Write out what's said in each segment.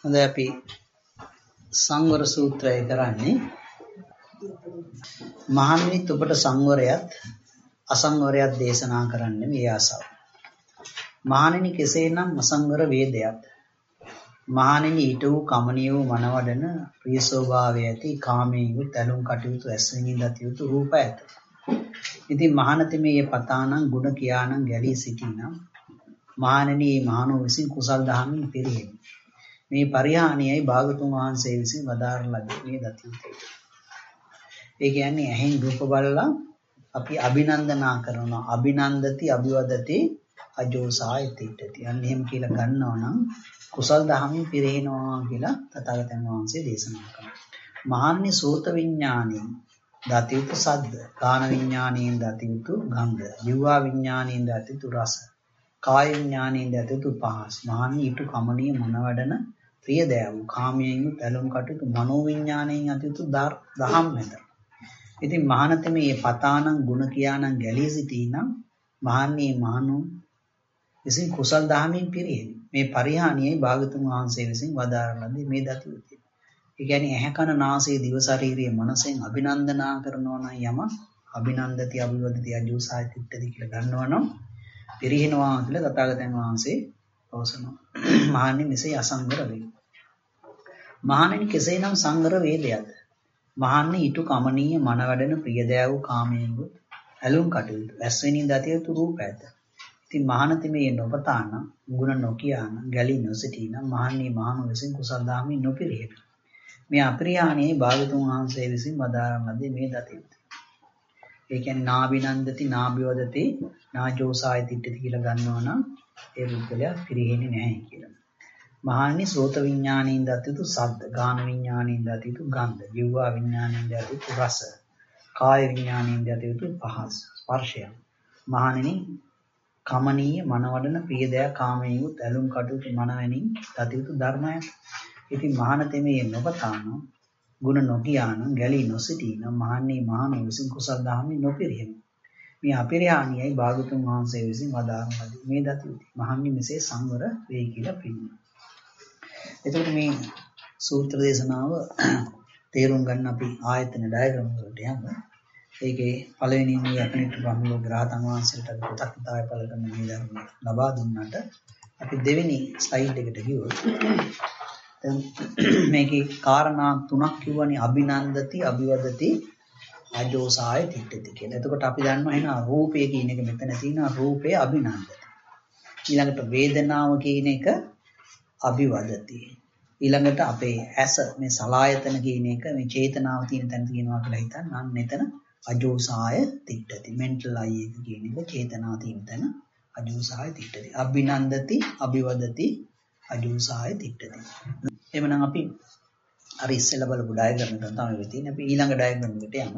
හොඳයි අපි සංවර සූත්‍රය කරන්නේ මහණෙනි ඔබට සංවරයත් අසංවරයත් දේශනා කරන්න මේ ආසාව. මහණෙනි කෙසේනම් අසංවර වේදයත් මහණෙනි ඊට වූ කමනීය වූ මනවඩන ප්‍රිය ස්වභාවය ඇති කාමයේ වූ තැලුම් කටයුතු ඇස්වෙනින් දත යුතු රූප ඇත. ඉතින් මහණති මේ පතානම් ගුණ කියානම් ගැලී සිටිනම් මහණෙනි මහණෝ විසින් කුසල් දහමින් පිරිහෙමි. මේ පරිහානියයි භාගතුන් වහන්සේ විසින් වදාරන ලද මේ දතියුතේ. ඒ කියන්නේ ඇහෙන් රූප බලලා අපි අභිනන්දනා කරනවා. අභිනන්දති අභිවදති අජෝසාය තිට්ඨති. අන්න එහෙම කියලා ගන්නවා නම් කුසල් දහමින් පිරිනවනවා කියලා තථාගතයන් වහන්සේ දේශනා කරනවා. මහාන්‍ය සෝත විඥාණයෙන් දතියුතු සද්ද, කාන විඥාණයෙන් දතියුතු ගන්ධ, ජීවා විඥාණයෙන් දතියුතු රස, කාය විඥාණයෙන් දතියුතු පහස්, මහාන්‍ය ඊට කමනීය මොනවඩන ප්‍රිය දෑවු කාමයෙන් තැලුම් කටයුතු මනෝ විඥාණයෙන් අතියුතු දහම් නැත. ඉතින් මහානත මේ පතානම් ගුණ කියානම් ගැලී සිටිනම් මහන්නේ මහණෝ විසින් කුසල් දහමින් පිරිහෙමි. මේ පරිහානියයි භාගතුන් වහන්සේ විසින් වදාරන ලද මේ දතියුතේ. ඒ කියන්නේ ඇහැ කන නාසය දිව ශරීරයේ මනසෙන් අභිනන්දනා කරනවා නම් යම අභිනන්දති අභිවදති අජෝසාය තිට්ඨති කියලා ගන්නවා නම් පිරිහිනවා කියලා තථාගතයන් වහන්සේ පවසනවා. මහන්නේ මෙසේ අසංවර වේ. මහණෙනි කෙසේනම් සංවර වේදයද මහන්නේ ඊට කමනීය මනවැඩෙන ප්‍රියදෑවු කාමයෙන් ඇලුම් කටයුතු ඇස්වෙනින් දතියුතු රූප ඇත. ඉතින් මහණති මේ නොපතාන ගුණ නොකියාන ගැලී නොසිටින මහන්නේ මහණෝ විසින් කුසල් දහමින් නොපිරිහෙන මේ අපරිහානියේ භාගතුන් වහන්සේ විසින් වදාරන ලද මේ දතියුත. ඒ කියන්නේ නාබිනන්දති නාබිවදති නාජෝසාය තිට්ඨති කියලා ගන්නවා නම් ඒ පුද්ගලයා පිරිහෙන්නේ නැහැ කියලා. මහානි සෝත විඥාණයෙන් දතියුතු සද්ද, ගාන විඥාණයෙන් දතියුතු ගන්ධ, ජීවා විඥාණයෙන් දතියුතු රස, කාය විඥාණයෙන් දතියුතු පහස්, ස්පර්ශය. මහණෙනි කමනීය මනවඩන ප්‍රියදයා කාමයේ තැලුම් කටයුතු මනවැනින් දතියුතු ධර්මය. ඉතින් මහානතේ මේ නොපතාන ගුණ නොකියාන ගැලී නොසිටින මහන්නේ මහණෝ විසින් කුසල් දහමින් නොපිරිහෙන මේ අපරිහානියයි භාගතුන් වහන්සේ විසින් වදාරන ලද මේ දතියුති. මහන්නේ මෙසේ සංවර වේ කියලා පිළිගන්නවා. එතකොට මේ සූත්‍ර දේශනාව තේරුම් ගන්න අපි ආයතන ඩයග්‍රෑම් වලට යමු. ඒකේ පළවෙනි මේ යකනිට බ්‍රහ්මලෝක රහතන් වහන්සේට කෘතඥතාවය පළ කරන මේ ධර්ම ලබා දුන්නාට අපි දෙවෙනි ස්ලයිඩ් එකට ගියොත් දැන් මේකේ කාරණා තුනක් කිව්වනේ අභිනන්දති අභිවදති අජෝසාය තිට්ඨති කියලා. එතකොට අපි දන්නවා එහෙනම් රූපය කියන එක මෙතන තියෙනවා රූපේ අභිනන්දති. ඊළඟට වේදනාව කියන එක අභිවදති. ඊළඟට අපේ ඇස මේ සලායතන කියන එක මේ චේතනාව තියෙන තැන තියෙනවා කියලා හිතන්න. අන්න එතන අජෝසාය තිට්ඨති. මෙන්ටල් අයි එක කියන එක චේතනාව තියෙන තැන අජෝසාය තිට්ඨති. අභිනන්දති අභිවදති අජෝසාය තිට්ඨති. එhmenan අපි අර ඉස්සෙල්ලා බලපු ඩයග්‍රෑම් එක තමයි වෙ තියෙන්නේ. අපි ඊළඟ ඩයග්‍රෑම් එකට යමු.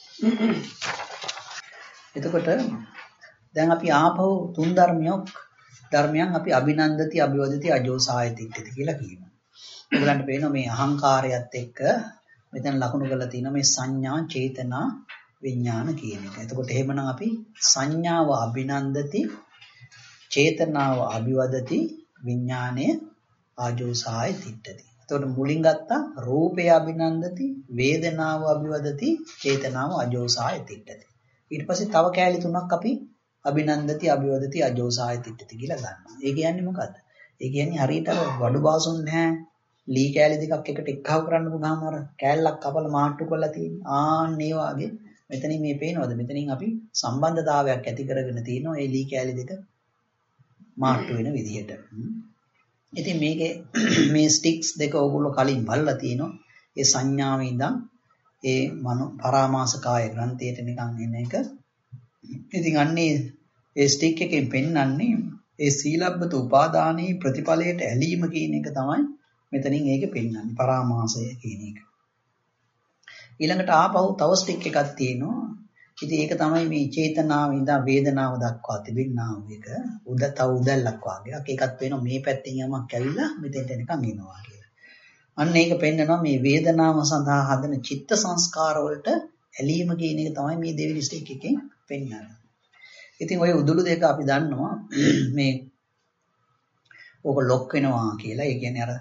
එතකොට දැන් අපි ආපහු තුන් ධර්මයන් අපි අභිනන්දති අභිවදති අජෝසාය තිට්ඨති කියලා කියනවා. ඔයගලන්ට පේනවා මේ අහංකාරයත් එක්ක මෙතන ලකුණු කරලා තියෙනවා මේ සංඥා චේතනා විඥාන කියන එක. එතකොට එහෙමනම් අපි සංඥාව අභිනන්දති චේතනාව අභිවදති විඥානය ආජෝසාය තිට්ඨති. එතකොට මුලින් ගත්තා රූපය අභිනන්දති වේදනාව අභිවදති චේතනාව අජෝසාය තිට්ඨති. ඊට පස්සේ තව කෑලි තුනක් අපි අභිනන්දති අභිවදති අජෝසාය තිට්ඨති කියලා ගන්නවා. ඒ කියන්නේ මොකද්ද? ඒ කියන්නේ හරියට අර වඩු බාසුන් නැහැ. ලී කෑලි දෙකක් එකට එක්කව කරන්න පුළුවන් අර කෑල්ලක් කපලා මාට්ටු කරලා තියෙන. ආන් ඒ වගේ මෙතනින් මේ පේනවද? මෙතනින් අපි සම්බන්ධතාවයක් ඇති කරගෙන තියෙනවා ඒ ලී කෑලි දෙක මාට්ටු වෙන විදිහට. ඉතින් මේකේ මේ ස්ටික්ස් දෙක ඕගොල්ලෝ කලින් බලලා තියෙනවා. ඒ සංඥාවෙන් ඉඳන් ඒ මනෝ පරාමාස කාය ග්‍රන්ථයට නිකන් එන එක. ඉතින් අන්නේ ඒ ස්ටික් එකෙන් පෙන්වන්නේ ඒ සීලබ්බත උපාදානයේ ප්‍රතිඵලයට ඇලීම කියන එක තමයි මෙතනින් ඒකේ පෙන්වන්නේ පරාමාසය කියන එක. ඊළඟට ආපහු තව ස්ටික් එකක් තියෙනවා. ඉතින් ඒක තමයි මේ චේතනාව ඉඳන් වේදනාව දක්වා තිබෙනා එක තව උදැල්ලක් වගේ. ඒකත් වෙනවා මේ පැත්තෙන් යමක් ඇවිල්ලා මෙතෙන්ට එනකන් එනවා කියලා. අන්න ඒක පෙන්නනවා මේ වේදනාව සඳහා හදන චිත්ත සංස්කාර වලට ඇලීම කියන එක තමයි මේ දෙවෙනි ස්ටික් එකෙන් පෙන්වන්නේ. ඉතින් ඔය උදුළු දෙක අපි දන්නවා මේ ඕක ලොක් වෙනවා කියලා. ඒ කියන්නේ අර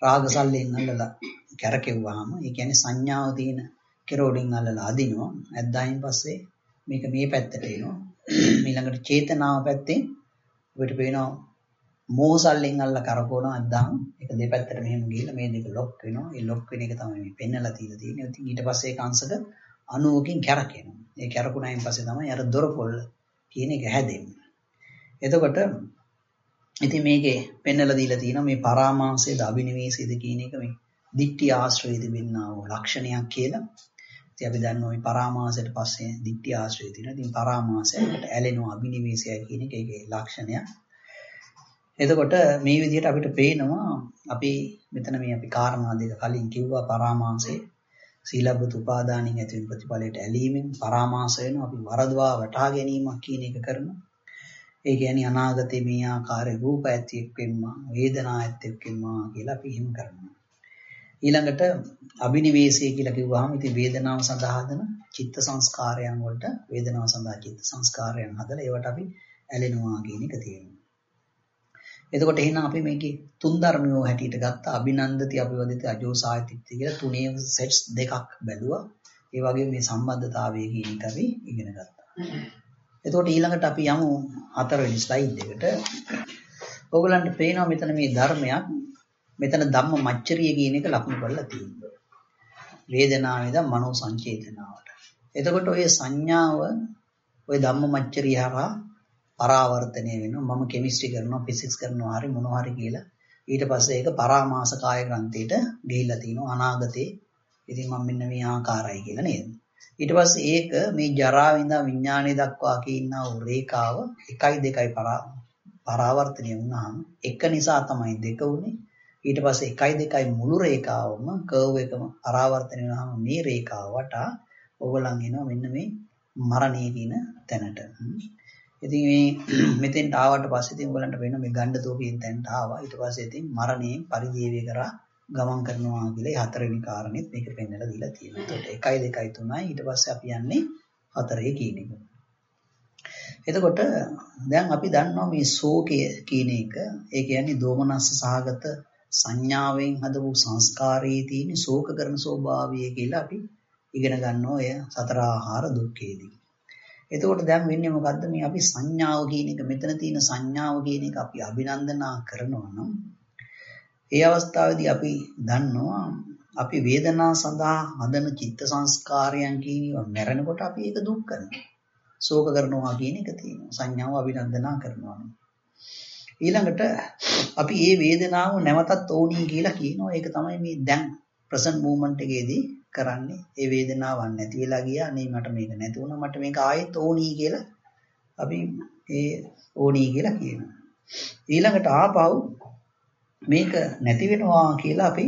රාගසල්ලෙන් අල්ලලා කැරකෙව්වහම ඒ කියන්නේ සංඥාව තියෙන කෙරෝඩින් අල්ලලා අදිනවා. ඇද්දායින් පස්සේ මේක මේ පැත්තට එනවා. ඊළඟට චේතනාව පැත්තෙන් අපිට පේනවා මෝහසල්ලෙන් අල්ලලා කරකවනවා ඇද්දාම ඒක දෙපැත්තට මෙහෙම ගිහිල්ලා මේ දෙක ලොක් වෙනවා. ඒ ලොක් වෙන එක තමයි මේ පෙන්නලා තියලා තියෙන්නේ. ඉතින් ඊට පස්සේ ඒක අංශක 90කින් කැරකෙනවා. ඒ කැරකුණායින් පස්සේ තමයි අර දොරපොළ කියන එක හැදෙන්නේ. එතකොට ඉතින් මේකේ පෙන්නලා දීලා තියෙනවා මේ පරාමාසයේද අභිනිවේෂයේද කියන එක මේ දිට්ඨි ආශ්‍රය තිබෙනා වූ ලක්ෂණයක් කියලා. ඉතින් අපි දන්නවා මේ පරාමාසයට පස්සේ දිට්ඨි ආශ්‍රය තියෙනවා. ඉතින් පරාමාසයට ඇලෙනවා අභිනිවේෂය කියන එක ඒකේ ලක්ෂණයක්. එතකොට මේ විදිහට අපිට පේනවා අපි මෙතන මේ අපි කාරණා දෙක කලින් කිව්වා පරාමාසයේ සීලබ්බත උපාදානින් ඇති වෙන ප්‍රතිඵලයට ඇලීමෙන් පරාමාස වෙනවා අපි වරදවා වටහා ගැනීමක් කියන එක කරනවා. ඒ කියන්නේ අනාගතේ මේ ආකාරයේ රූප ඇති එක්වෙන්නා වේදනා ඇති එක්වෙන්නා කියලා අපි එහෙම කරනවා. ඊළඟට අභිනිවේෂය කියලා කිව්වහම ඉතින් වේදනාව සඳහා හදන චිත්ත සංස්කාරයන් වලට වේදනාව සඳහා චිත්ත සංස්කාරයන් හදලා ඒවට අපි ඇලෙනවා කියන එක තියෙනවා. එතකොට එහෙනම් අපි මේකේ තුන් ධර්මියෝ හැටියට ගත්ත අභිනන්දති අභිවදිත අජෝසායතිත්‍ය කියලා තුනේ සෙට්ස් දෙකක් බැලුවා. ඒ වගේම මේ සම්බන්ධතාවය කියන එක අපි ඉගෙන ගත්තා. එතකොට ඊළඟට අපි යමු හතරවෙනි ස්ලයිඩ් එකට. ඕගලන්ට පේනවා මෙතන මේ ධර්මයක් මෙතන ධම්ම මච්චරිය කියන එක ලකුණු කරලා තියෙනවා. වේදනාවේද මනෝ සංචේතනාවට. එතකොට ඔය සංඥාව ඔය ධම්ම මච්චරිය හරහා පරාවර්තනය වෙනවා. මම කෙමිස්ට්‍රි කරනවා ෆිසික්ස් කරනවා හරි මොනවා හරි කියලා. ඊට පස්සේ ඒක පරාමාස කාය ග්‍රන්ථයට ගිහිල්ලා තිනවා අනාගතේ. ඉතින් මම මෙන්න මේ ආකාරයි කියලා නේද? ඊට පස්සේ ඒක මේ ජරාව ඉඳන් විඥානය දක්වා කියනා වූ රේඛාව 1 2 පරාවර්තනය වුණාම එක නිසා තමයි දෙක උනේ. ඊට පස්සේ 1 2 මුළු රේඛාවම කර්ව් එකම පරාවර්තනය වුණාම මේ රේඛාව වටා ඕගලන් එනවා මෙන්න මේ මරණය කියන තැනට. ඉතින් මේ මෙතෙන්ට ආවට පස්සේ ඉතින් ඔයගලන්ට වෙන මේ ගණ්ඩතෝ කියන තැනට ආවා. ඊට පස්සේ ඉතින් මරණයෙන් පරිදේවය කරා ගමන් කරනවා කියලා හතරවෙනි කාරණෙත් මේක පෙන්නලා දීලා තියෙනවා. එතකොට 1 2 3යි ඊට පස්සේ අපි යන්නේ 4 කියන එක. එතකොට දැන් අපි දන්නවා මේ ශෝකය කියන එක ඒ කියන්නේ දෝමනස්ස සහගත සංඥාවෙන් හදපු සංස්කාරයේ තියෙන ශෝක කරන ස්වභාවය කියලා අපි ඉගෙන ගන්නවා ඔය සතර ආහාර දුක්ඛේදී. එතකොට දැන් වෙන්නේ මොකද්ද මේ අපි සංඥාව කියන එක මෙතන තියෙන සංඥාව කියන එක අපි අභිනන්දනා කරනවා නම් ඒ අවස්ථාවේදී අපි දන්නවා අපි වේදනා සඳහා හදන චිත්ත සංස්කාරයන් කියනවා මැරෙනකොට අපි ඒක දුක් කරනවා. ශෝක කරනවා කියන එක තියෙනවා. සංඥාව අභිනන්දනා කරනවා. ඊළඟට අපි මේ වේදනාව නැවතත් ඕනී කියලා කියනවා. ඒක තමයි මේ දැන් ප්‍රසන්ට් මූවමන්ට් එකේදී කරන්නේ. ඒ වේදනාවක් නැති වෙලා ගියා. නේ මට මේක නැති වුණා. මට මේක ආයෙත් ඕනී කියලා අපි ඒ ඕනී කියලා කියනවා. ඊළඟට ආපහු මේක නැති වෙනවා කියලා අපි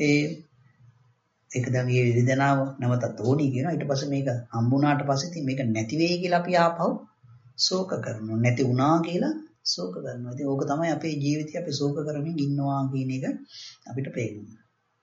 ඒක දැන් මේ වේදනාව නැවතත් ඕනී කියනවා. ඊට පස්සේ මේක හම්බුණාට පස්සේ ඉතින් මේක නැති වෙයි කියලා අපි ආපහු ශෝක කරනවා. නැති වුණා කියලා ශෝක කරනවා. ඉතින් ඕක තමයි අපේ ජීවිතය අපි ශෝක කරමින් ඉන්නවා කියන එක අපිට පේනවා.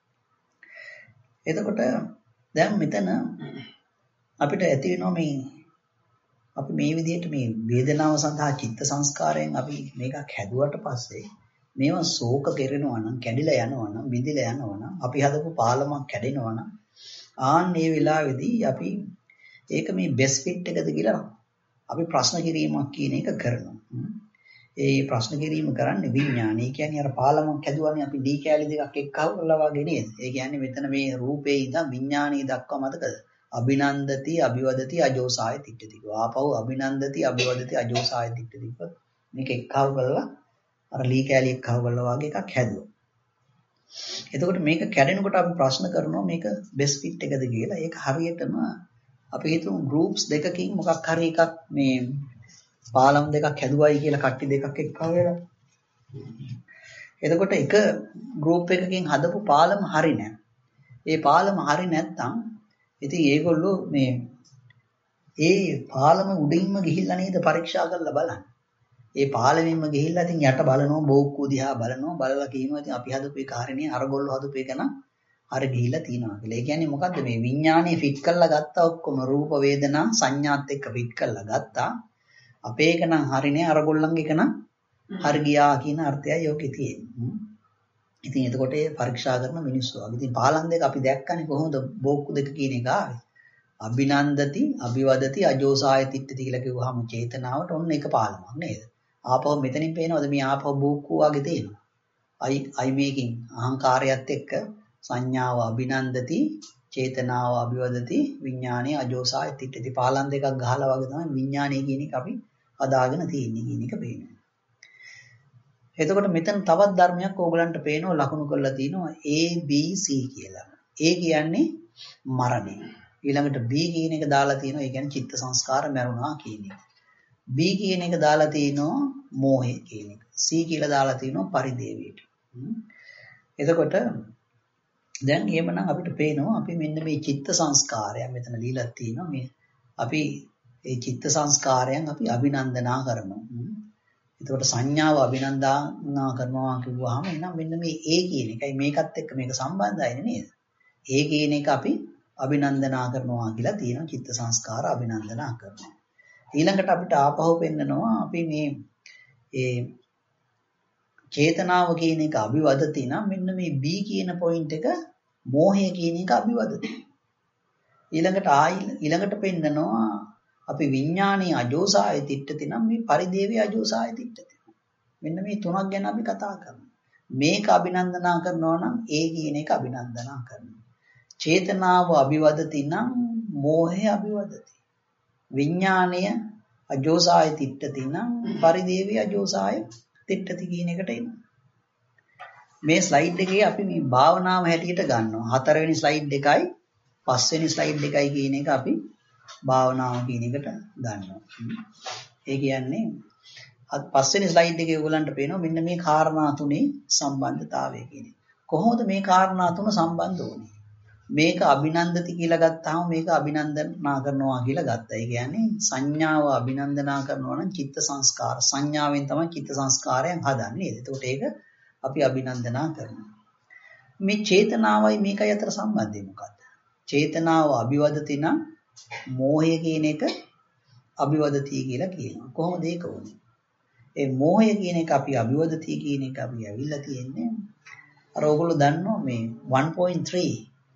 එතකොට දැන් මෙතන අපිට ඇති වෙනවා මේ අපි මේ විදිහට මේ වේදනාව සඳහා චිත්ත සංස්කාරයෙන් අපි මේකක් හැදුවට පස්සේ මේවා ශෝක කෙරෙනවා නම් කැඩිලා යනවා නම් විඳිලා යනවා නම් අපි හදපු පාලමක් කැඩෙනවා නම් ආන් මේ වෙලාවේදී අපි ඒක මේ බෙස්ට් ෆිට් එකද කියලා අපි ප්‍රශ්න කිරීමක් කියන එක කරනවා. ඒ ප්‍රශ්න කිරීම කරන්නේ විඥානය. ඒ කියන්නේ අර පාලමක් හැදුවානේ අපි ඩී කැලි දෙකක් එක්කව කරලා වගේ නේද? ඒ කියන්නේ මෙතන මේ රූපේ ඉඳන් විඥානීය දක්වා මතකද? අභිනන්දති අභිවදති අජෝසාය තිට්ඨති. ආපහු අභිනන්දති අභිවදති අජෝසාය තිට්ඨති. මේක එක්කව කරලා අර ලී කැලි එක්කව කරලා වගේ එකක් හැදුවා. එතකොට මේක කැඩෙනකොට අපි ප්‍රශ්න කරනවා මේක බෙස්ට් ෆිට් එකද කියලා. ඒක හරියටම අපි හිතමු ගෲප්ස් දෙකකින් මොකක් හරි එකක් මේ පාලම් දෙකක් හැදුවයි කියලා කට්ටි දෙකක් එක්කව වෙලා. එතකොට එක ගෲප් එකකින් හදපු පාලම හරි නෑ. ඒ පාලම හරි නැත්තම් ඉතින් ඒගොල්ලෝ මේ ඒ පාලම උඩින්ම ගිහිල්ලා නේද පරීක්ෂා කරලා බලන්නේ. ඒ පාලමෙන්ම ගිහිල්ලා ඉතින් යට බලනවා බෝක්කු දිහා බලනවා බලලා කියනවා ඉතින් අපි හදපු ඒ කාරණේ අරගොල්ලෝ හදපු එක නම් අර ගිහිල්ලා තියෙනවා කියලා. ඒ කියන්නේ මොකද්ද මේ විඥානේ ෆිට කරලා ගත්තා ඔක්කොම රූප වේදනා සංඥාත් එක්ක ෆිට කරලා ගත්තා. අපේ එක නම් හරිනේ අරගොල්ලන්ගේ එක නම් හරි ගියා කියන අර්ථයයි යෝකේ තියෙන්නේ. ඉතින් එතකොට ඒ පරීක්ෂා කරන මිනිස්සු. ඉතින් පාලම් දෙක අපි දැක්කනේ කොහොමද බෝක්කු දෙක කියන එක ආවේ. අභිනන්දති, අභිවදති, අජෝසාය තිට්ඨති කියලා කිව්වහම චේතනාවට ඔන්න එක පාලමක් නේද? ආපහු මෙතනින් පේනවද මේ ආපහු බෝක්කු වගේ තියෙනවා. අයි මේකින් අහංකාරයත් එක්ක සංඥාව අභිනන්දති, චේතනාව අභිවදති, විඥානය අජෝසාය තිට්ඨති. පාලම් දෙකක් ගහලා වගේ තමයි විඥානය කියන එක අපි හදාගෙන තියෙන්නේ කියන එක පේනවා. එතකොට මෙතන තවත් ධර්මයක් ඕගලන්ට පේනවා ලකුණු කරලා තිනවා A B C කියලා. A කියන්නේ මරණය. ඊළඟට B කියන එක දාලා තිනවා ඒ කියන්නේ චිත්ත සංස්කාර මරුණා කියන එක. B කියන එක දාලා තිනවා මෝහය කියන එක. C කියලා දාලා තිනවා පරිදේවයට. එතකොට දැන් එහෙමනම් අපිට පේනවා අපි මෙන්න මේ චිත්ත සංස්කාරයන් මෙතන දීලා තිනවා මේ අපි ඒ චිත්ත සංස්කාරයන් අපි අභිනන්දනා කරනවා. එතකොට සංඥාව අභිනන්දනා කරනවා කිව්වහම එහෙනම් මෙන්න මේ A කියන එකයි මේකත් එක්ක මේක සම්බන්ධයි නේද? A කියන එක අපි අභිනන්දනා කරනවා කියලා තියෙනවා චිත්ත සංස්කාර අභිනන්දනා කරනවා. ඊළඟට අපිට ආපහු පෙන්නනවා අපි මේ ඒ චේතනාව කියන එක අභිවදති නම් මෙන්න මේ B කියන පොයින්ට් එක මෝහය කියන එක අභිවදති. ඊළඟට පෙන්නනවා අපි විඥානීය අජෝසාය තිට්ඨති නම් මේ පරිදේවී අජෝසාය තිට්ඨති. මෙන්න මේ තුනක් ගැන අපි කතා කරනවා. මේක අභිනන්දනා කරනවා නම් ඒ කියන එක අභිනන්දනා කරනවා. චේතනාව අභිවදති නම් මෝහය අභිවදති. විඥානීය අජෝසාය තිට්ඨති නම් පරිදේවී අජෝසාය තිට්ඨති කියන එකට එනවා. මේ ස්ලයිඩ් එකේ අපි මේ භාවනාව හැටියට ගන්නවා. 4 වෙනි ස්ලයිඩ් එකයි 5 වෙනි ස්ලයිඩ් එකයි කියන එක අපි භාවනාව කියන එකට ගන්නවා. ඒ කියන්නේ 5 වෙනි ස්ලයිඩ් එකේ ඔයගලන්ට පේනවා මෙන්න මේ කාරණා තුනේ සම්බන්ධතාවය කියන්නේ. කොහොමද මේ කාරණා තුන සම්බන්ධ වුනේ? මේක අභිනන්දති කියලා ගත්තාම මේක අභිනන්දනා කරනවා කියලා ගත්තා. ඒ කියන්නේ සංඥාව අභිනන්දනා කරනවා නම් චිත්ත සංස්කාර සංඥාවෙන් තමයි චිත්ත සංස්කාරයන් හදන්නේ නේද? එතකොට ඒක අපි අභිනන්දනා කරනවා. මේ චේතනාවයි මේකයි අතර සම්බන්ධය මොකක්ද? චේතනාව අභිවදති නම් මෝහය කියන එක අභිවදති කියලා කියනවා. කොහොමද ඒක වුනේ? ඒ මෝහය කියන එක අපි අභිවදති කියන එක අපි ඇවිල්ලා තියෙන්නේ අර ඕගොල්ලෝ දන්නවා මේ 1.3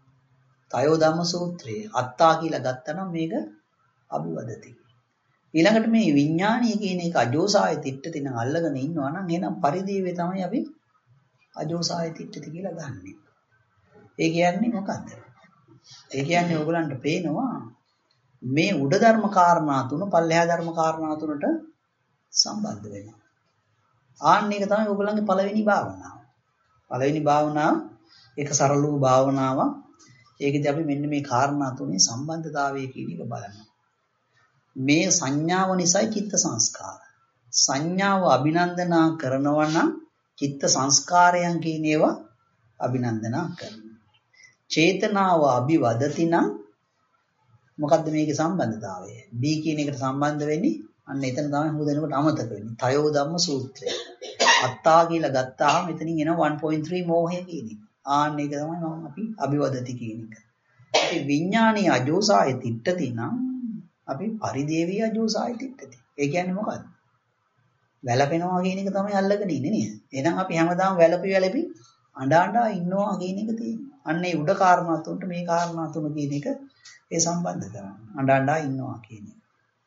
තයෝ ධම්ම සූත්‍රයේ අත්තා කියලා ගත්තනම් මේක අභිවදති. ඊළඟට මේ විඥානීය කියන එක අජෝසාය තිට්ඨති නම් අල්ලගෙන ඉන්නවා නම් එහෙනම් පරිදේවේ තමයි අපි අජෝසාය තිට්ඨති කියලා ගන්නෙ. ඒ කියන්නේ මොකද්ද? ඒ කියන්නේ ඕගලන්ට පේනවා මේ උඩ ධර්ම කාරණා තුන පල්ලෙහා ධර්ම කාරණා තුනට සම්බන්ධ වෙනවා. ආන්න එක තමයි ඕගලන්ගේ පළවෙනි භාවනාව. පළවෙනි භාවනාව ඒක සරල වූ භාවනාවක්. ඒකදී අපි මෙන්න මේ කාරණා තුනේ සම්බන්ධතාවය කියන එක බලනවා. මේ සංඥාව නිසායි චිත්ත සංස්කාර. සංඥාව අභිනන්දනා කරනවා නම් චිත්ත සංස්කාරයන් කියන ඒවා අභිනන්දනා කරනවා. චේතනාව අභිවදති නම් මොකද්ද මේකේ සම්බන්ධතාවය? B කියන එකට සම්බන්ධ වෙන්නේ අන්න එතන තමයි හොදනකොට අමතක වෙන්නේ. තයෝ ධම්ම සූත්‍රය. අත්තා කියලා ගත්තාම එතනින් එන 1.3 මෝහය කියන එක. ආන්න එක තමයි මම අපි අභිවදති කියන එක. ඒ විඥානීය අජෝසාය තිට්ඨති නම් අපි පරිදේවී අජෝසාය තිට්ඨති. ඒ කියන්නේ මොකද්ද? වැළපෙනවා කියන එක තමයි අල්ලගෙන ඉන්නේ නේද? එහෙනම් අපි හැමදාම වැළපි අඬා ඉන්නවා කියන එක තියෙනවා. අන්න ඒ උඩ කාරණා තුනට මේ කාරණා තුන කියන එක ඒ සම්බන්ධ කරනවා. අඬා ඉන්නවා කියන එක.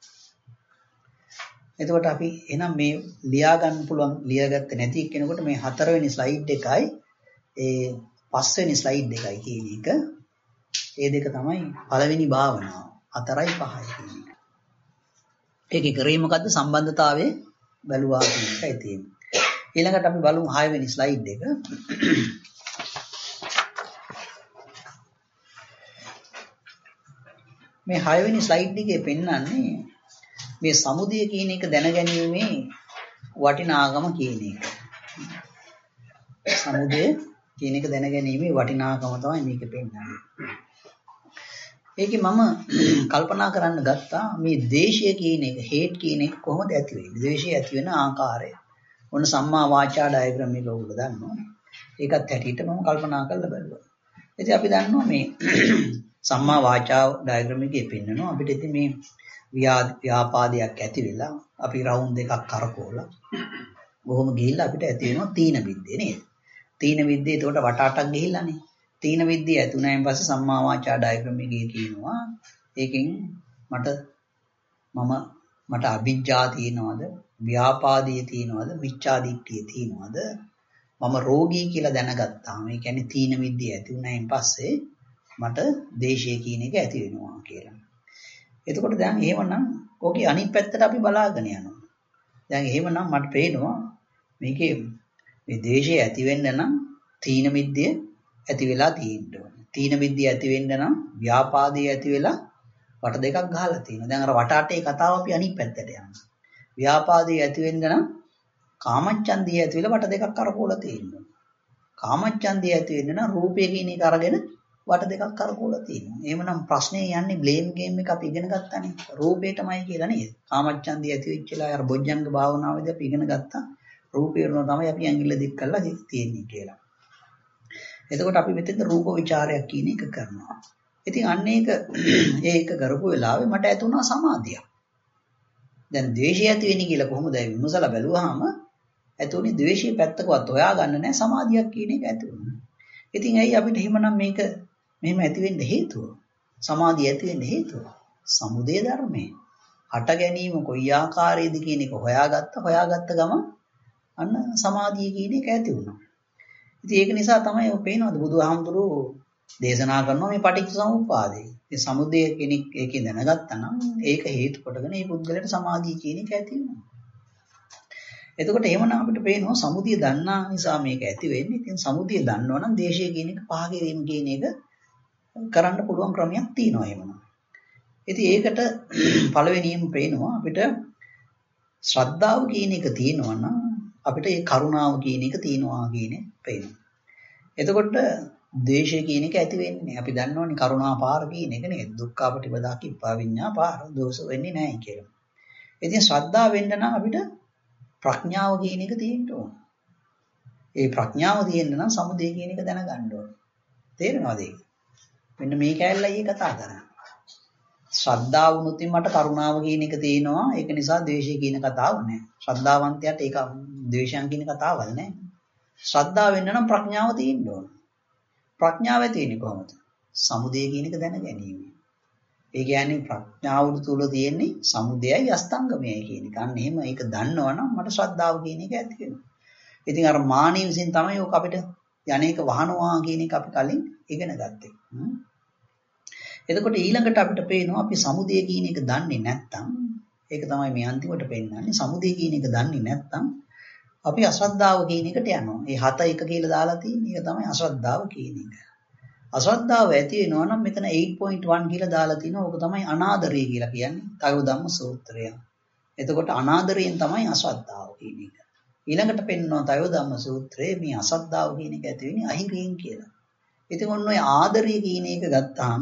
එතකොට අපි එහෙනම් මේ ලියා ගන්න පුළුවන් ලියාගත්තේ නැති කෙනෙකුට මේ 4 වෙනි ස්ලයිඩ් එකයි ඒ 5 වෙනි ස්ලයිඩ් එකයි කියන එක ඒ දෙක තමයි පළවෙනි භාවනාව 4යි 5යි කියන එක. ඒකේ කරේ මොකද්ද සම්බන්ධතාවයේ බැලුවා කියන එකයි තියෙන්නේ. ඊළඟට අපි බලමු 6 වෙනි ස්ලයිඩ් එක. මේ 6 වෙනි ස්ලයිඩ් එකේ පෙන්වන්නේ මේ සමුදය කියන එක දැනගැනීමේ වටිනාකම කියන එක. සමුදය කියන එක දැනගැනීමේ වටිනාකම තමයි මේක පෙන්වන්නේ. ඒකේ මම කල්පනා කරන්න ගත්තා මේ ද්වේෂය කියන එක, හේට් කියන එක කොහොමද ඇති වෙන්නේ? ද්වේෂය ඇති වෙන ආකාරය. ඔන්න සම්මා වාචා ඩයග්‍රෑම් එක ඔයගොල්ලෝ දන්නවා. ඒකත් හැටියට මම කල්පනා කරලා බලුවා. ඉතින් අපි දන්නවා මේ සම්මා වාචා ඩයග්‍රෑම් එකේ පෙන්නනවා අපිට ඉතින් මේ ව්‍යාපාදයක් ඇති වෙලා අපි රවුන්ඩ් දෙකක් කරකවලා බොහොම ගිහිල්ලා අපිට ඇති වෙනවා තීන බිද්දේ නේද? තීන විද්‍යාව ඒකට වටාටක් ගිහිල්ලානේ. තීන විද්‍යාව ඇතුණායින් පස්සේ සම්මා වාචා ඩයග්‍රෑම් එකේ කියනවා ඒකෙන් මට අවිජ්ජා තියෙනවද ව්‍යාපාදයේ තියෙනවද මිච්ඡා දිට්ඨිය තියෙනවද මම රෝගී කියලා දැනගත්තාම ඒ කියන්නේ තීන විද්‍යාව ඇති වුණායින් පස්සේ මට දේශය කියන එක ඇති වෙනවා කියලා. එතකොට දැන් එහෙමනම් ඕකේ අනිත් පැත්තට අපි බලාගෙන යනවා. දැන් එහෙමනම් මට පේනවා මේකේ මේ දේශය ඇති වෙන්න නම් තීන විද්‍යාව ඇති වෙලා තියෙන්න ඕනේ. තීන විද්‍යාව ඇති වෙන්න නම් ව්‍යාපාදයේ ඇති වෙලා වට දෙකක් ගහලා තියෙනවා. දැන් අර වටාටේ කතාව අපි අනිත් පැත්තට යනවා. ව්‍යාපාදයේ ඇති වෙන්න නම් කාමච්ඡන්දිය ඇති වෙලා වට දෙකක් කරකෝලා තියෙනවා. කාමච්ඡන්දිය ඇති වෙන්න නම් රූපය කියන එක අරගෙන වට දෙකක් කරකෝලා තියෙනවා. එහෙමනම් ප්‍රශ්නේ යන්නේ බ්ලේම් ගේම් එක අපි ඉගෙන ගත්තානේ. රූපේටමයි කියලා නේද? කාමච්ඡන්දිය ඇති වෙච්චලා අර බොජ්ජංග භාවනාවේදී අපි ඉගෙන ගත්තා. රූපේ වුණා තමයි අපි ඇඟිල්ල දික් කරලා තියෙන්නේ කියලා. එතකොට අපි මෙතෙන්ද රූප ਵਿਚාරයක් කියන එක කරනවා. ඉතින් අන්න ඒක කරපු වෙලාවේ මට ඇති වුණා සමාධියක්. දැන් ද්වේෂය ඇති වෙන්නේ කියලා කොහොමද විමසලා බැලුවාම ඇතුණේ ද්වේෂයේ පැත්තකවත් හොයාගන්න නැහැ සමාධියක් කියන එක ඇති වුණා. ඉතින් ඇයි අපිට එහෙමනම් මේක මෙහෙම ඇති වෙන්න හේතුව? සමාධිය ඇති වෙන්න හේතුව සමුදය ධර්මයේ. හට ගැනීම කොයි ආකාරයේද කියන එක හොයාගත්ත ගමන් අන්න සමාධිය කියන එක ඇති වුණා. ඉතින් ඒක නිසා තමයි ඔය පේනවද බුදුහාමුදුරුවෝ දේශනා කරනවා මේ පටිච්චසමුප්පාදේ. මේ සමුදය කෙනෙක් ඒකේ දැනගත්තා නම් ඒක හේතු කොටගෙන මේ පුද්ගලයාට සමාධිය කියන එක ඇති වෙනවා. එතකොට එහෙමනම් අපිට පේනවා සමුදය දන්නා නිසා මේක ඇති වෙන්නේ. ඉතින් සමුදය දන්නවා නම් දේශය කියන එක පහ කිරීම කියන එක කරන්න පුළුවන් ක්‍රමයක් තියෙනවා එහෙමනම්. ඉතින් ඒකට පළවෙනියෙන්ම පේනවා අපිට ශ්‍රද්ධාව කියන එක තියෙනවා නම් අපිට ඒ කරුණාව කියන එක තියෙනවා කියන පේනවා. එතකොට ද්වේෂය කියන එක ඇති වෙන්නේ. අපි දන්නවනේ කරුණා පාර කියන එක නේද? දුක්ඛපටිපදා කිප්පා විඤ්ඤා පාර දෝෂ වෙන්නේ නැහැ කියලා. ඉතින් ශ්‍රද්ධාව වෙන්න නම් අපිට ප්‍රඥාව කියන එක තියෙන්න ඕන. ඒ ප්‍රඥාව තියෙන්න නම් සමුදය කියන එක දැනගන්න ඕන. තේරෙනවද ඒක? මෙන්න මේ කැලලයි කතා කරන්නේ. ශ්‍රද්ධාව වුණොත් මට කරුණාව කියන එක තියෙනවා. ඒක නිසා ද්වේෂය කියන කතාව නැහැ. ශ්‍රද්ධාවන්තයාට ඒක ද්වේෂයන් කියන කතාවල් නැහැ. ශ්‍රද්ධාව වෙන්න නම් ප්‍රඥාව තියෙන්න ඕන. ප්‍රඥාව තියෙන්නේ කොහොමද? සමුදය කියන එක දැන ගැනීම. ඒ කියන්නේ ප්‍රඥාව තුළ තියෙන්නේ සමුදයයි අස්තංගමයයි කියන එක. අන්න එහෙම ඒක දන්නවනම් මට ශ්‍රද්ධාව කියන එක ඇති වෙනවා. ඉතින් අර මානිය විසින් තමයි ඔක අපිට යන්නේක වහනවා කියන එක අපි කලින් ඉගෙන ගත්තේ. එතකොට ඊළඟට අපිට පේනවා අපි සමුදය කියන එක දන්නේ නැත්නම් ඒක තමයි මේ අන්තිමට පෙන්නන්නේ. සමුදය කියන එක දන්නේ නැත්නම් අපි අශ්‍රද්ධාව කියන එකට යනවා. ඒ 7 1 කියලා දාලා තියෙන්නේ ඒක තමයි අශ්‍රද්ධාව කියන එක. අශ්‍රද්ධාව ඇති වෙනවා නම් මෙතන 8.1 කියලා දාලා තිනවා. ඕක තමයි අනාදරය කියලා කියන්නේ. තව ධම්ම සූත්‍රය. එතකොට අනාදරයෙන් තමයි අශ්‍රද්ධාව කියන එක. ඊළඟට පෙන්වනවා තව ධම්ම සූත්‍රයේ මේ අශ්‍රද්ධාව කියන එක ඇති වෙන්නේ අහිරියෙන් කියලා. ඉතින් ඔන්න ඔය ආදරය කියන එක ගත්තාම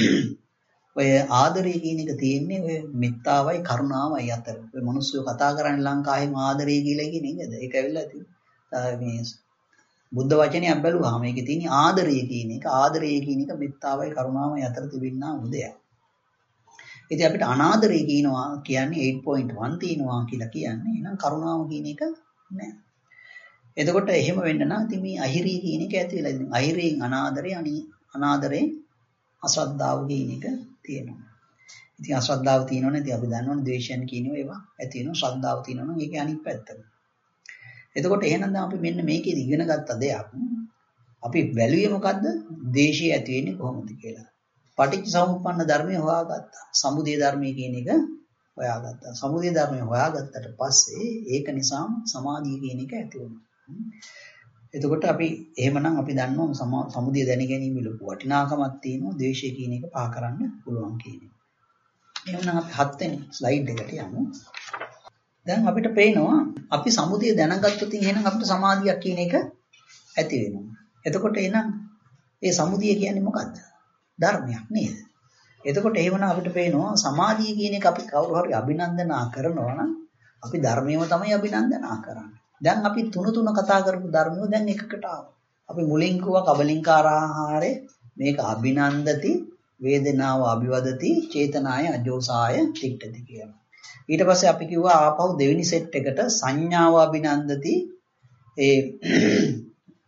ඔය ආදරය කියන එක තියෙන්නේ ඔය මෙත්තාවයි කරුණාවයි අතර. ඔය මිනිස්සු කතා කරන්නේ ලංකාවේම ආදරය කියලා කියන්නේ නේද? ඒක ඇවිල්ලා තියෙන්නේ මේ බුද්ධ වචනයක් බැලුවාම මේකේ තියෙන ආදරය කියන එක මෙත්තාවයි කරුණාවයි අතර තිබෙනා උදයක්. ඉතින් අපිට අනාදරය කියනවා කියන්නේ 8.1 තියෙනවා කියලා කියන්නේ. එහෙනම් කරුණාව කියන එක නෑ. එතකොට එහෙම වෙන්න නම් ඉතින් මේ අහිරිය කියන එක ඇති වෙලා ඉතින් අහිරියෙන් අනාදරයෙන් අශ්‍රද්ධාව කියන එක තියෙනවා. ඉතින් අශ්‍රද්ධාව තියෙනවනේ ඉතින් අපි දන්නවනේ ද්වේෂයන් කියනවා ඒවා ඇති වෙනවා. ශ්‍රද්ධාව තියෙනවනම් ඒකේ අනිත් පැත්ත. එතකොට එහෙනම් අපි මෙන්න මේකේ ඉගෙන ගත්ත දෙයක් අපි බැලුවේ මොකද්ද? දේශය ඇති වෙන්නේ කොහොමද කියලා. පටිච්චසමුප්පන්න ධර්මය හොයාගත්තා. සමුදය ධර්මය කියන එක හොයාගත්තා. සමුදය ධර්මය හොයාගත්තට පස්සේ ඒක නිසා සමාධිය කියන එක ඇති වුණා. එතකොට අපි එහෙමනම් අපි දන්නවා සමුදය දැන ගැනීම ලොකු වටිනාකමක් තියෙනවා. ද්වේෂය කියන එක පහ කරන්න පුළුවන් කියන එක. එහෙනම් අපි 7 වෙනි ස්ලයිඩ් එකට යමු. දැන් අපිට පේනවා අපි සමුදය දැනගත්තොත් එහෙනම් අපිට සමාධියක් කියන එක ඇති වෙනවා. එතකොට එහෙනම් ඒ සමුදය කියන්නේ මොකද්ද? ධර්මයක් නේද? එතකොට එහෙමනම් අපිට පේනවා සමාධිය කියන එක අපි කවුරු හරි අභිනන්දනා කරනවා නම් අපි ධර්මයේම තමයි අභිනන්දනා කරන්නේ. දැන් අපි තුන කතා කරපු ධර්මිය දැන් එකකට ආවා. අපි මුලින් කිව්වා කබලින්කාරාහාරේ මේක අභිනන්දති වේදනාව අභිවදති චේතනාය අජෝසාය තිට්ඨති කියලා. ඊට පස්සේ අපි කිව්වා ආපහු දෙවෙනි සෙට් එකට සංඥාව අභිනන්දති ඒ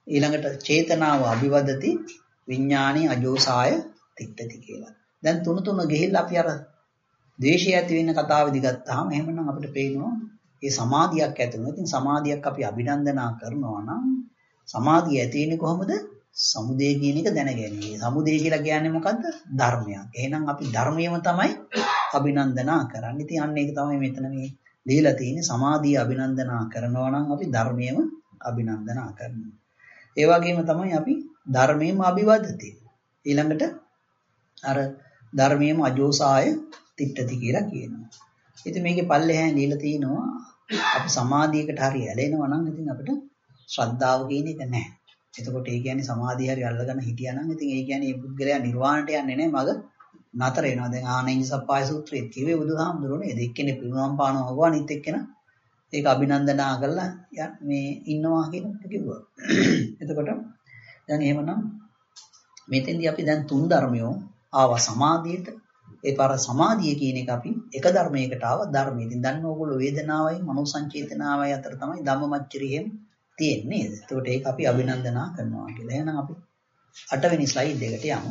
ඊළඟට චේතනාව අභිවදති විඥානේ අජෝසාය තිට්ඨති කියලා. දැන් තුන ගිහිල්ලා අපි අර ද්වේෂය ඇති වෙන කතාවේදී ගත්තාම එහෙමනම් අපිට පේනවා මේ සමාධියක් ඇති වෙනවා. ඉතින් සමාධියක් අපි අභිනන්දනා කරනවා නම් සමාධිය ඇති වෙන්නේ කොහොමද? සමුදය කියන එක දැනගැනීම. සමුදය කියලා කියන්නේ මොකද්ද? ධර්මයක්. එහෙනම් අපි ධර්මයම තමයි අභිනන්දනා කරන්නේ. ඉතින් අන්න ඒක තමයි මෙතන මේ දීලා තියෙන්නේ. සමාධිය අභිනන්දනා කරනවා නම් අපි ධර්මයම අභිනන්දනා කරනවා. ඒ වගේම තමයි අපි ධර්මයේම අභිවදති. ඊළඟට අර ධර්මයේම අජෝසාය තිට්ඨති කියලා කියනවා. ඉතින් මේකේ පල්ලෙහාන් දීලා තිනවා අපි සමාධියකට හරි ඇලෙනවා නම් ඉතින් අපිට ශ්‍රද්ධාව කියන එක නැහැ. එතකොට ඒ කියන්නේ සමාධිය හරි අල්ලගෙන හිටියා නම් ඉතින් ඒ කියන්නේ මේ පුද්ගලයා නිර්වාණයට යන්නේ නැහැ මග නතර වෙනවා. දැන් ආනන්ද සප්පාය සූත්‍රයේ කිව්වේ බුදුහාමුදුරනේ දෙක්කෙනෙක් පිරුණම් පානවා හොගවා අනිත් එක්කෙනා ඒක අභිනන්දනා කරලා මේ ඉන්නවා කියන එක කිව්වා. එතකොට දැන් එහෙමනම් මෙතෙන්දී අපි දැන් තුන් ධර්මයෝ ආවා සමාධියට. ඒ පාර සමාධිය කියන එක අපි එක ධර්මයකට ආව ධර්මයේ. ඉතින් දන්න ඕගොල්ලෝ වේදනාවයි මනෝ සංචේතනාවයි අතර තමයි ධම්මමච්චරියෙම තියෙන්නේ නේද? එතකොට ඒක අපි අභිනන්දනා කරනවා කියලා. එහෙනම් අපි 8 වෙනි ස්ලයිඩ් එකට යමු.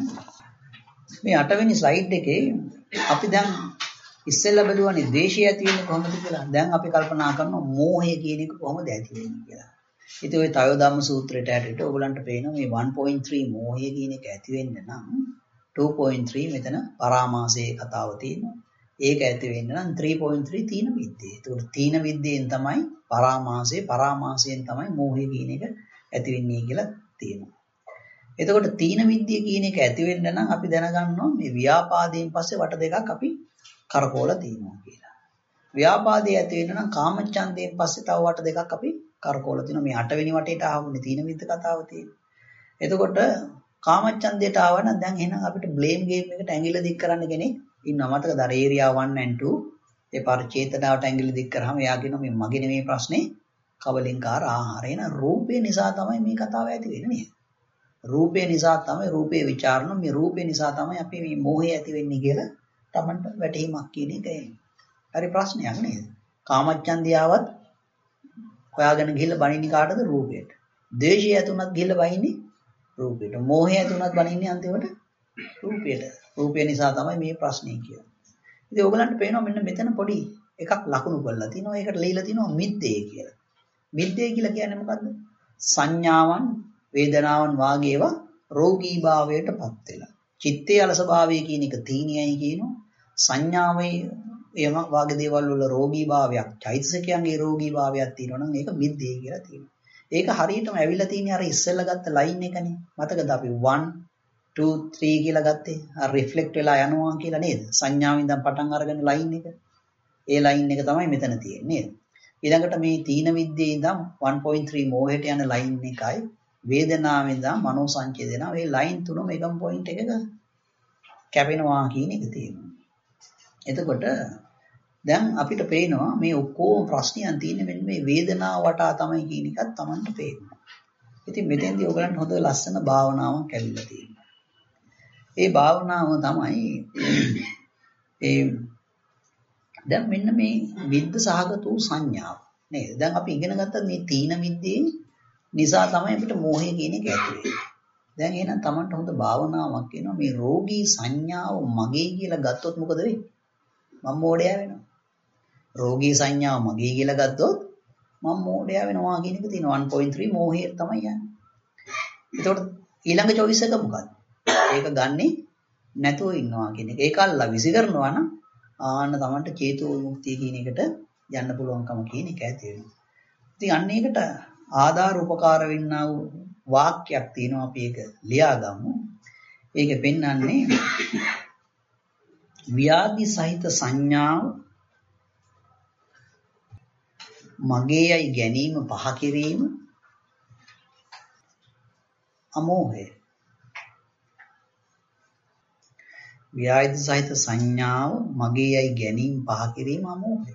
මේ 8 වෙනි ස්ලයිඩ් එකේ අපි දැන් ඉස්සෙල්ලා බලුවානේ ද්වේෂය ඇති වෙන්නේ කොහොමද කියලා. දැන් අපි කල්පනා කරනවා මෝහය කියන එක කොහොමද ඇති වෙන්නේ කියලා. ඉතින් ওই තයෝදම්ම සූත්‍රයට ඇතුළට ඕගලන්ට පේනවා මේ 1.3 මෝහය කියන එක ඇති වෙන්න නම් 2.3 මෙතන පරාමාසයේ කතාව තියෙනවා. ඒක ඇති වෙන්න නම් 3.3 තීන විද්‍යේ. ඒකට තීන විද්‍යෙන් තමයි පරාමාසයෙන් තමයි මෝහය කියන එක ඇති වෙන්නේ කියලා තියෙනවා. එතකොට තීන විද්‍ය කියන එක ඇති වෙන්න නම් අපි දැනගන්නවා මේ ව්‍යාපාදයෙන් පස්සේ වට දෙකක් අපි කරකෝලා තියෙනවා කියලා. ව්‍යාපාදයේ ඇති වෙන්න නම් කාමච්ඡන්දයෙන් පස්සේ තව වට දෙකක් අපි කරකෝලා තියෙනවා. මේ 8 වෙනි වටේට ආවනේ තීන විද්‍ය කතාව තියෙන්නේ. එතකොට කාමච්ඡන්දයට ආවනම් දැන් එහෙනම් අපිට බ්ලේම් ගේම් එකට ඇඟිල්ල දික් කරන්න කෙනෙක් ඉන්නවා. මතකද? අර ඒරියා 1 and 2 ඒ පරිචේතනාවට ඇඟිල්ල දික් කරාම එයා කියනවා මේ මගේ නෙමෙයි ප්‍රශ්නේ කවලින්කාර ආහාර. එහෙනම් රූපේ නිසා තමයි මේ කතාව ඇති වෙන්නේ නේද? රූපේ නිසා තමයි රූපේ ਵਿਚාරණ මේ රූපේ නිසා තමයි අපි මේ මෝහය ඇති වෙන්නේ කියලා Tamanට වැටහීමක් කියන එක එන්නේ. හරි ප්‍රශ්නයක් නේද? කාමච්ඡන්දියාවත් හොයාගෙන ගිහිල්ලා බණින්නේ කාටද? රූපයට. ද්වේෂය ඇතුණත් ගිහිල්ලා බයින්නේ රූපයට. මෝහය ඇතුණත් බණින්නේ අන්තිමට රූපයට. රූපය නිසා තමයි මේ ප්‍රශ්නේ කියන්නේ. ඉතින් ඕගලන්ට පේනවා මෙන්න මෙතන පොඩි එකක් ලකුණු කරලා තිනවා. ඒකට ලියලා තිනවා මිද්දේ කියලා. මිද්දේ කියලා කියන්නේ මොකද්ද? සංඥාවන් වේදනාවන් වාගේ ඒවා රෝගී භාවයටපත් වෙලා. චිත්තේ අලසභාවය කියන එක තීනියයි කියනවා. සංඥාවේ එම වාගේ දේවල් වල රෝගී භාවයක්, චෛතසිකයන්ගේ රෝගී භාවයක් තියෙනවා නම් ඒක මිද්දේ කියලා තියෙනවා. ඒක හරියටම ඇවිල්ලා තියෙන්නේ අර ඉස්සෙල්ලා ගත්ත ලයින් එකනේ. මතකද අපි 1 2 3 කියලා ගත්තේ? අර රිෆ්ලෙක්ට් වෙලා යනවා කියලා නේද? සංඥාවෙන් ඉඳන් පටන් අරගෙන ලයින් එක. ඒ ලයින් එක තමයි මෙතන තියෙන්නේ නේද? ඊළඟට මේ තීන විද්‍යාවේ ඉඳන් 1.3 මෝහයට යන ලයින් එකයි වේදනාවෙන් ඉඳන් මනෝ සංචේතනාව මේ ලයින් තුනම එකම පොයින්ට් එකක කැපෙනවා කියන එක තියෙනවා. එතකොට දැන් අපිට පේනවා මේ ඔක්කොම ප්‍රශ්නයන් තියෙන්නේ මෙන්න මේ වේදනාව වටා තමයි කියන එකත් Tamanට පේනවා. ඉතින් මෙතෙන්දී ඔයගලන්ට හොඳ ලස්සන භාවනාවක් ඇවිල්ලා තියෙනවා. ඒ භාවනාව තමයි දැන් මෙන්න මේ විද්ද සහගත වූ සංඥාව නේද? දැන් අපි ඉගෙන ගත්ත මේ තීන විද්‍යාවේ නිසා තමයි අපිට මෝහය කියන එක ඇති වෙන්නේ. දැන් එහෙනම් Tamanට හොඳ භාවනාවක් වෙනවා මේ රෝගී සංඥාව මගේ කියලා ගත්තොත් මොකද වෙන්නේ? මම මෝඩයා වෙනවා. රෝගී සංඥාව මගේ කියලා ගත්තොත් මම මෝඩයා වෙනවා කියන එක තියෙනවා. 1.3 මෝහය තමයි යන්නේ. එතකොට ඊළඟ choice එක මොකක්ද? ඒක ගන්නෙ නැතුව ඉන්නවා කියන එක. ඒක අල්ලා විසි කරනවා නම් ආන්න Tamanට චේතෝ විමුක්තිය කියන එකට යන්න පුළුවන්කම කියන එක ඇති වෙනවා. ඉතින් අන්න ඒකට ආධාර උපකාර වෙන්නා වූ වාක්‍යයක් තියෙනවා අපි ඒක ලියා ගමු. ඒක පෙන්වන්නේ ව්‍යාධි සහිත සංඥාව මගේයි ගැනීම පහ කිරීම අමෝහය. ව්‍යාධි සහිත සංඥාව මගේයි ගැනීම පහ කිරීම අමෝහය.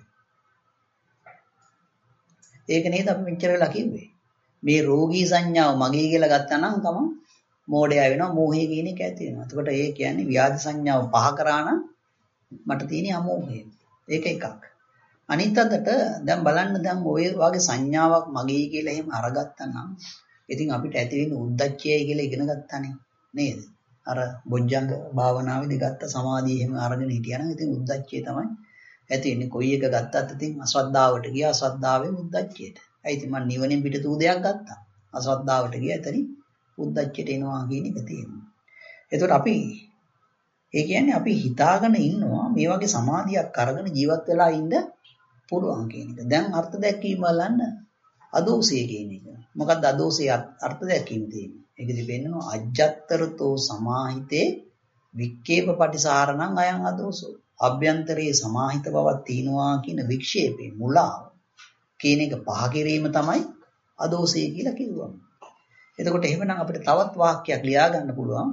ඒක නේද අපි මෙච්චර වෙලා කිව්වේ. මේ රෝගී සංඥාව මගේ කියලා ගත්තා නම් තමයි මෝඩයා වෙනවා මෝහය කියන එක ඇති වෙනවා. එතකොට ඒ කියන්නේ ව්‍යාධි සංඥාව පහ කරා නම් මට තියෙන අමෝහය. ඒක එකක්. අනිත් අතට දැන් බලන්න දැන් ඔය වගේ සංඥාවක් මගේ කියලා එහෙම අරගත්තා නම් ඉතින් අපිට ඇති වෙන්නේ උද්දච්චයයි කියලා ඉගෙන ගත්තානේ නේද? අර බොජ්ජංග භාවනාවේදී ගත්ත සමාධිය එහෙම අරගෙන හිටියනම් ඉතින් උද්දච්චය තමයි ඇති වෙන්නේ. කොයි එක ගත්තත් ඉතින් අශ්‍රද්ධාවට ගියා අශ්‍රද්ධාවෙන් උද්දච්චයට. ඒ ඉතින් මම නිවනින් පිටතූ දෙයක් ගත්තා. අශ්‍රද්ධාවට ගියා එතනින් උද්දච්චයට එනවා කියන එක තියෙනවා. එතකොට අපි ඒ කියන්නේ අපි හිතාගෙන ඉන්නවා මේ වගේ සමාධියක් අරගෙන ජීවත් වෙලා ඉන්න පුළුවන් කියන එක. දැන් අර්ථ දැක්වීම බලන්න අදෝසය කියන එක. මොකක්ද අදෝසයේ අර්ථ දැක්වීම තියෙන්නේ? ඒකෙදි වෙන්නනවා අජ්ජත්තරතෝ සමාහිතේ වික්කේප පටිසාරණං අයං අදෝසෝ. අභ්‍යන්තරයේ සමාහිත බවක් තියනවා කියන වික්ෂේපේ මුලාව කියන එක පහ කිරීම තමයි අදෝසය කියලා කිව්වම. එතකොට එහෙමනම් අපිට තවත් වාක්‍යයක් ලියා ගන්න පුළුවන්.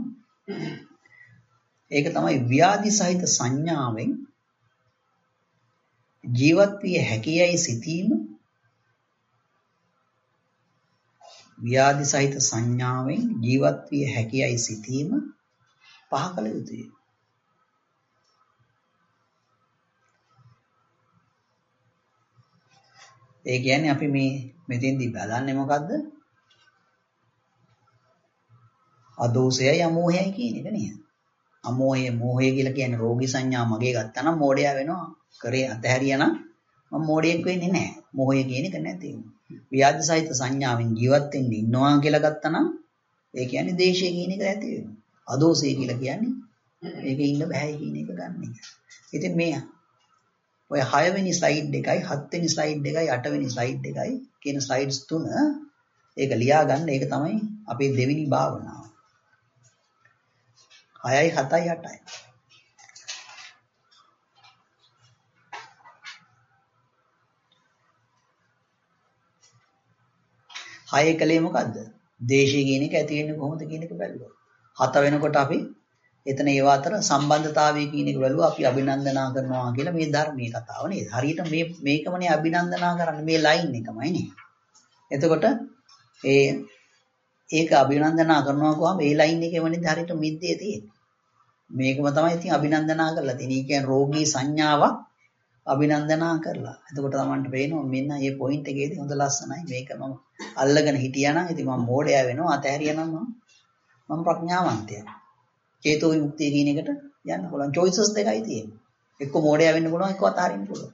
ඒක තමයි ව්‍යාධි සහිත සංඥාවෙන් ජීවත් විය හැකියයි සිතීම. ව්‍යාධි සහිත සංඥාවෙන් ජීවත් විය හැකියයි සිතීම පහ කළ යුතුය. ඒ කියන්නේ අපි මේ මෙතෙන්දී බලන්නේ මොකද්ද? අදෝසයයි අමෝහයයි කියන එක නේද? අමෝහය මෝහය කියලා කියන්නේ රෝගී සංඥා මගේ ගත්තා නම් මෝඩයා වෙනවා. කරේ අතහැරියා නම් මම මෝඩයෙක් වෙන්නේ නැහැ. මෝහය කියන එක නැති වෙනවා. ව්‍යාධි සහිත සංඥාවෙන් ජීවත් වෙන්න ඉන්නවා කියලා ගත්තා නම් ඒ කියන්නේ දේශය කියන එක ඇති වෙනවා. අදෝසය කියලා කියන්නේ මේකේ ඉන්න බෑ කියන එක ගන්න එක. ඉතින් මේ ඔය 6 වෙනි ස්ලයිඩ් එකයි 7 වෙනි ස්ලයිඩ් එකයි 8 වෙනි ස්ලයිඩ් එකයි කියන ස්ලයිඩ්ස් තුන ඒක ලියා ගන්න. ඒක තමයි අපේ දෙවෙනි භාවනාව. 6යි 7යි 8යි. හය කලේ මොකද්ද? දේශය කියන එක ඇති වෙන්නේ කොහොමද කියන එක බැලුවා. 7 වෙනකොට අපි එතන ඒව අතර සම්බන්ධතාවය කියන එක බැලුවා. අපි අභිනන්දනා කරනවා කියලා මේ ධර්මයේ කතාව නේද? හරියට මේකමනේ අභිනන්දනා කරන්නේ මේ ලයින් එකමයි නේද? එතකොට ඒක අභිනන්දනා කරනවා කොහොම මේ ලයින් එකේමනේ හරියට මිද්දේ තියෙන්නේ. මේකම තමයි ඉතින් අභිනන්දනා කරලා තියෙන්නේ. ඒ කියන්නේ රෝගී සංඥාවක් අභිනන්දනා කරලා. එතකොට තමන්ට පේනවා මෙන්න මේ පොයින්ට් එකේදී හොඳ ලස්සනයි. මේක මම අල්ලගෙන හිටියා නම් ඉතින් මම මෝඩයා වෙනවා. අතහැරියා නම් මම ප්‍රඥාවන්තයා. චේතෝ විමුක්තිය කියන එකට යන්න පුළුවන්. choices දෙකයි තියෙන්නේ. එක්ක මෝඩයා වෙන්න පුළුවන්, එක්ක අතහරින්න පුළුවන්.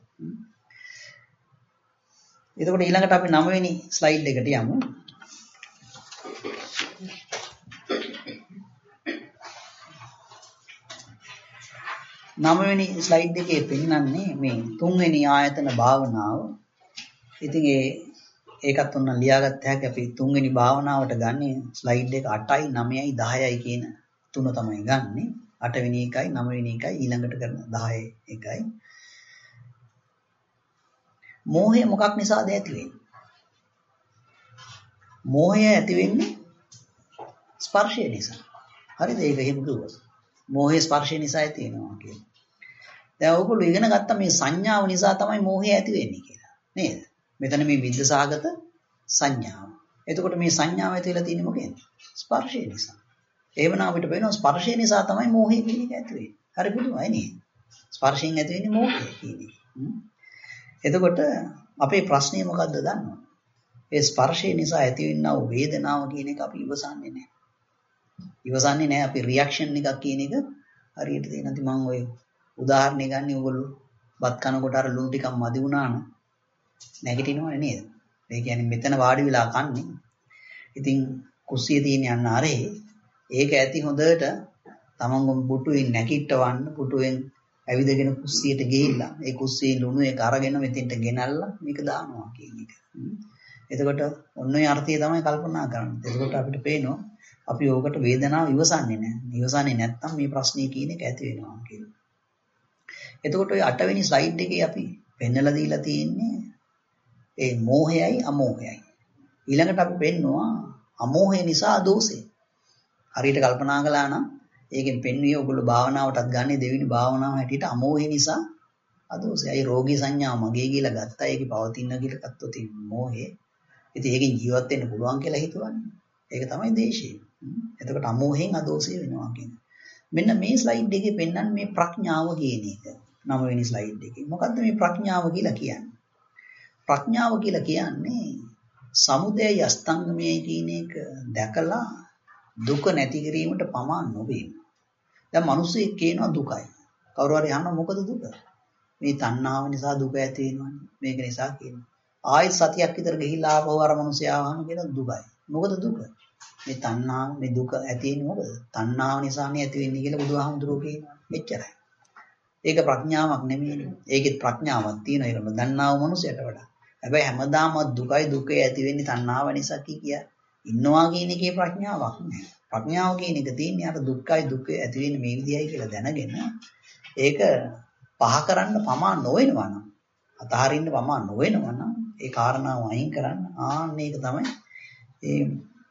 එතකොට ඊළඟට අපි 9 වෙනි ස්ලයිඩ් එකට යමු. 9 වෙනි ස්ලයිඩ් එකේ පෙන්නන්නේ මේ 3 වෙනි ආයතන භාවනාව. ඉතින් ඒකත් ඔන්න ලියාගත්ත හැකි අපි 3 වෙනි භාවනාවට ගන්නේ ස්ලයිඩ් එක 8යි 9යි 10යි කියන තුන තමයි ගන්නෙ. 8 වෙනි එකයි 9 වෙනි එකයි ඊළඟට කරන 10 එකයි. මෝහය මොකක් නිසාද ඇති වෙන්නේ? මෝහය ඇති වෙන්නේ ස්පර්ශය නිසා. හරිද? ඒක එහෙම කිව්වොත්. මෝහය ස්පර්ශය නිසා ඇති වෙනවා කියන්නේ. දැන් ඔයගොල්ලෝ ඉගෙන ගත්ත මේ සංඥාව නිසා තමයි මෝහය ඇති වෙන්නේ කියලා. නේද? මෙතන මේ විද්දසහගත සංඥාව. එතකොට මේ සංඥාව ඇති වෙලා තියෙන්නේ මොකෙන්ද? ස්පර්ශය නිසා. එහෙමනම් අපිට පේනවා ස්පර්ශය නිසා තමයි මෝහය කියන එක ඇති වෙන්නේ. හරි පුදුමයි නේද? ස්පර්ශයෙන් ඇති වෙන්නේ මෝහය කියන්නේ. එතකොට අපේ ප්‍රශ්නේ මොකද්ද දන්නවද? ඒ ස්පර්ශය නිසා ඇතිවෙනා වූ වේදනාව කියන එක අපි ඉවසන්නේ නැහැ. ඉවසන්නේ නැහැ. අපි රියැක්ෂන් එකක් කියන එක හරියට දෙන නැති මම ඔය උදාහරණයක් ගන්න ඕගොල්ලෝ බත් කනකොට අර ලුණු ටිකක් මදි වුණා නම් නැගිටිනවනේ නේද? ඒ කියන්නේ මෙතන වාඩි වෙලා කන්නේ. ඉතින් කුස්සිය තියෙන යන්න ආරේ ඒක ඇති හොඳට තමන්ගොම පුටුවෙන් නැගිටවන්න පුටුවෙන් ඇවිදගෙන කුස්සියට ගිහිල්ලා ඒ කුස්සියේ ලුණු එක අරගෙන මෙතෙන්ට ගෙනල්ලා මේක දානවා කියන එක. එතකොට ඔන්න ඔය අර්ථය තමයි කල්පනා කරන්නේ. එතකොට අපිට පේනවා අපි ඕකට වේදනාව ඉවසන්නේ නැහැ. ඉවසන්නේ නැත්නම් මේ ප්‍රශ්නේ කියන එක ඇති වෙනවා කියලා. එතකොට ඔය 8 වෙනි ස්ලයිඩ් එකේ අපි පෙන්නලා දීලා තියෙන්නේ ඒ මෝහයයි අමෝහයයි. ඊළඟට අපි පෙන්නවා අමෝහය නිසා දෝෂය. හරියට කල්පනා කළා නම් ඒකෙන් පෙන්වුවේ ඔයගොල්ලෝ භාවනාවටත් ගන්න දෙවෙනි භාවනාව හැටියට අමෝහය නිසා අදෝෂය. ඒ රෝගී සංඥාව මගේ කියලා ගත්තා. ඒකේ පවතින කියලා ගත්තොත් මෝහය. ඉතින් ඒකෙන් ජීවත් වෙන්න පුළුවන් කියලා හිතුවන්නේ. ඒක තමයි දේශය. එතකොට අමෝහයෙන් අදෝෂය වෙනවා කියන්නේ. මෙන්න මේ ස්ලයිඩ් එකේ පෙන්නන්නේ මේ ප්‍රඥාව කියන එක. 9 වෙනි ස්ලයිඩ් එකේ. මොකද්ද මේ ප්‍රඥාව කියලා කියන්නේ? ප්‍රඥාව කියලා කියන්නේ සමුදය අස්තංගමයේ කියන එක දැකලා දුක නැති කිරීමට පමා නොවීම. දැන් මිනිස්සු කියනවා දුකයි. කවුරු හරි අහනවා මොකද දුක? මේ තණ්හාව නිසා දුක ඇති වෙනවනේ. මේක නිසා කියනවා. ආයෙත් සතියක් විතර ගිහිල්ලා ආපහු අර මිනිස්සයා අහන කියන දුකයි. මොකද දුක? මේ තණ්හාව මේ දුක ඇති වෙන්නේ මොකද? තණ්හාව නිසානේ ඇති වෙන්නේ කියලා බුදුහාමුදුරුවෝ කියනවා. මෙච්චරයි. ඒක ප්‍රඥාවක් නෙමෙයිනේ. ඒකෙත් ප්‍රඥාවක් තියෙනවා. ඒක නොදන්නා වූ මිනිසයට වඩා. හැබැයි හැමදාම දුකයි දුකේ ඇති වෙන්නේ තණ්හාව නිසා කිය ඉන්නවා කියන එකේ ප්‍රඥාවක් නෑ. ප්‍රඥාව කියන එක තියෙන්නේ අර දුක්ඛයි දුකේ ඇති වෙන්නේ මේ විදියයි කියලා දැනගෙන ඒක පහ කරන්න පමා නොවෙනවා නම් අතහරින්න පමා නොවෙනවා නම් ඒ කාරණාව අයින් කරන්න ඒක තමයි ඒ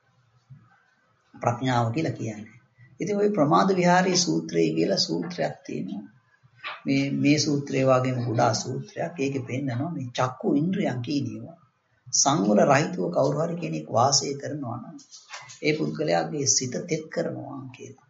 ප්‍රඥාව කියලා කියන්නේ. ඉතින් ওই ප්‍රමාද විහාරී සූත්‍රය කියලා සූත්‍රයක් තියෙනවා. මේ සූත්‍රය වගේම ගොඩාක් සූත්‍රයක්. ඒකේ පෙන්නනවා මේ චක්කු ඉන්ද්‍රියන් කියනවා. සංවර රහිතව කවුරු හරි කෙනෙක් වාසය කරනවා නම් ඒ පුද්ගලයාගේ සිත තෙත් කරනවා කියලා.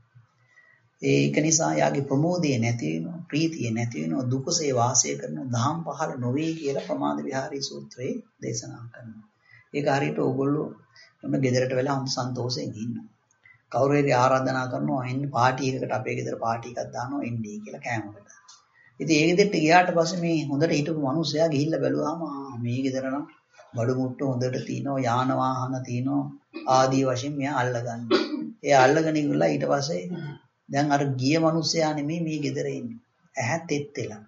ඒක නිසා යාගේ ප්‍රමෝදය නැති වෙනවා, ප්‍රීතිය නැති වෙනවා, දුකසේ වාසය කරනවා, දහම් පහළ නොවේ කියලා ප්‍රමාද විහාරී සූත්‍රයේ දේශනා කරනවා. ඒක හරියට ඕගොල්ලෝ මොන ගෙදරට වෙලා හොඳ සන්තෝෂයෙන් ඉන්නවා. කවුරු හරි ආරාධනා කරනවා එන්න පාටි එකකට අපේ ගෙදර පාටි එකක් දානවා එන්නේ කියලා කෑමකට. ඉතින් ඒ ගෙදරට ගියාට පස්සේ මේ හොඳට හිටපු මිනිස්සයා ගිහිල්ලා බැලුවාම මේ ගෙදර නම් බඩු මුට්ටු හොඳට තියෙනවා, යාන වාහන තියෙනවා, ආදී වශයෙන් මෙයා අල්ලගන්න. ඒ අල්ලගෙන ඉවරලා ඊට පස්සේ දැන් අර ගිය මිනිස්සයා නෙමෙයි මේ ගෙදර ඉන්නේ. ඇහැ තෙත් වෙලා.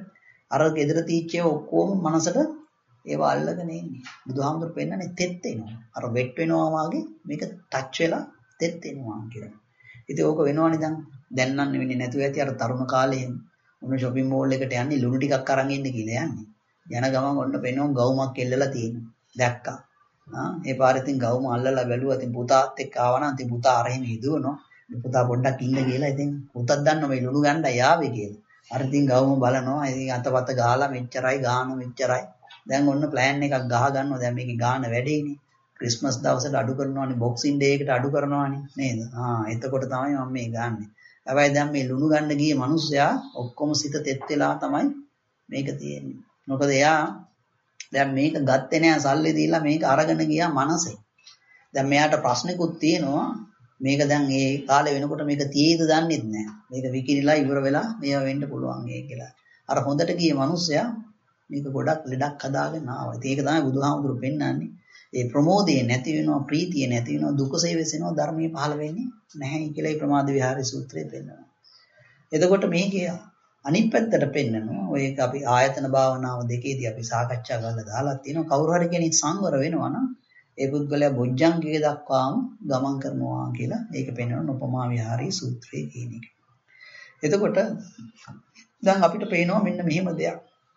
අර ගෙදර තීච්චේ ඔක්කොම මනසට ඒව අල්ලගෙන ඉන්නේ. බුදුහාමුදුරු පෙන්නන්නේ තෙත් වෙනවා. අර වෙට් වෙනවා වගේ මේක ටච් වෙලා තෙත් වෙනවා කියලා. ඉතින් ඕක වෙනවනේ දැන් නම් වෙන්නේ නැතුව ඇති අර තරුණ කාලේ මොන shopping mall එකට යන්නේ ලුණු ටිකක් අරන් ඉන්න කියලා යන්නේ. යන ගමන් ඔන්න පෙනුම් ගවුමක් එල්ලලා තියෙනවා. දැක්කා. ඒ පාරේ තින් ගවුම අල්ලලා බැලුවා. ඉතින් පුතාත් එක්ක ආවා නම් ඉතින් පුතා අරගෙන ඉදුවනවා. පුතා පොඩ්ඩක් ඉන්න කියලා ඉතින් පුතත් දන්නවා මේ ලුණු ගන්න යාවේ කියලා. අර ඉතින් ගවුම බලනවා. ඉතින් අතපත ගාලා මෙච්චරයි ගාන මෙච්චරයි. දැන් ඔන්න ප්ලෑන් එකක් ගහ ගන්නවා. දැන් මේකේ ගාන වැඩිනේ. ක්‍රිස්මස් දවසට අඩු කරනවානේ, බොක්සින් ඩේ එකට අඩු කරනවානේ නේද? එතකොට තමයි මම මේ ගන්නෙ. හැබැයි දැන් මේ ලුණු ගන්න ගිය මිනිස්සයා ඔක්කොම සිත තෙත් වෙලා තමයි මේක තියෙන්නේ. මොකද එයා දැන් මේක ගත්තේ නෑ සල්ලි දීලා මේක අරගෙන ගියා මනසේ. දැන් මෙයාට ප්‍රශ්නිකුත් තියෙනවා. මේක දැන් මේ කාලේ වෙනකොට මේක තියෙයිද දන්නෙත් නෑ. මේක විකිරිලා ඉවර වෙලා මේවා වෙන්න පුළුවන් කියලා. අර හොඳට ගිය මිනිස්සයා මේක ගොඩක් ලෙඩක් හදාගෙන ආවා. ඒක තමයි බුදුහාමුදුරු පෙන්නන්නේ. ඒ ප්‍රමෝදය නැති වෙනවා, ප්‍රීතිය නැති වෙනවා, දුකසේ වෙසෙනවා, ධර්මයේ පහළ වෙන්නේ නැහැ කියලා මේ ප්‍රමාද විහාරී සූත්‍රයේ පෙන්නනවා. එතකොට මේකේ අනිත් පැත්තට පෙන්නනවා. ඔය එක අපි ආයතන භාවනාව දෙකේදී අපි සාකච්ඡා කරලා දාලා තියෙනවා. කවුරු හරි කෙනෙක් සංවර වෙනවා නම් ඒ පුද්ගලයා බොජ්ජංගය දක්වාම ගමන් කරනවා කියලා ඒක පෙන්වන උපමා විහාරී සූත්‍රයේ කියන එක. එතකොට දැන් අපිට පේනවා මෙන්න මෙහෙම දෙයක්.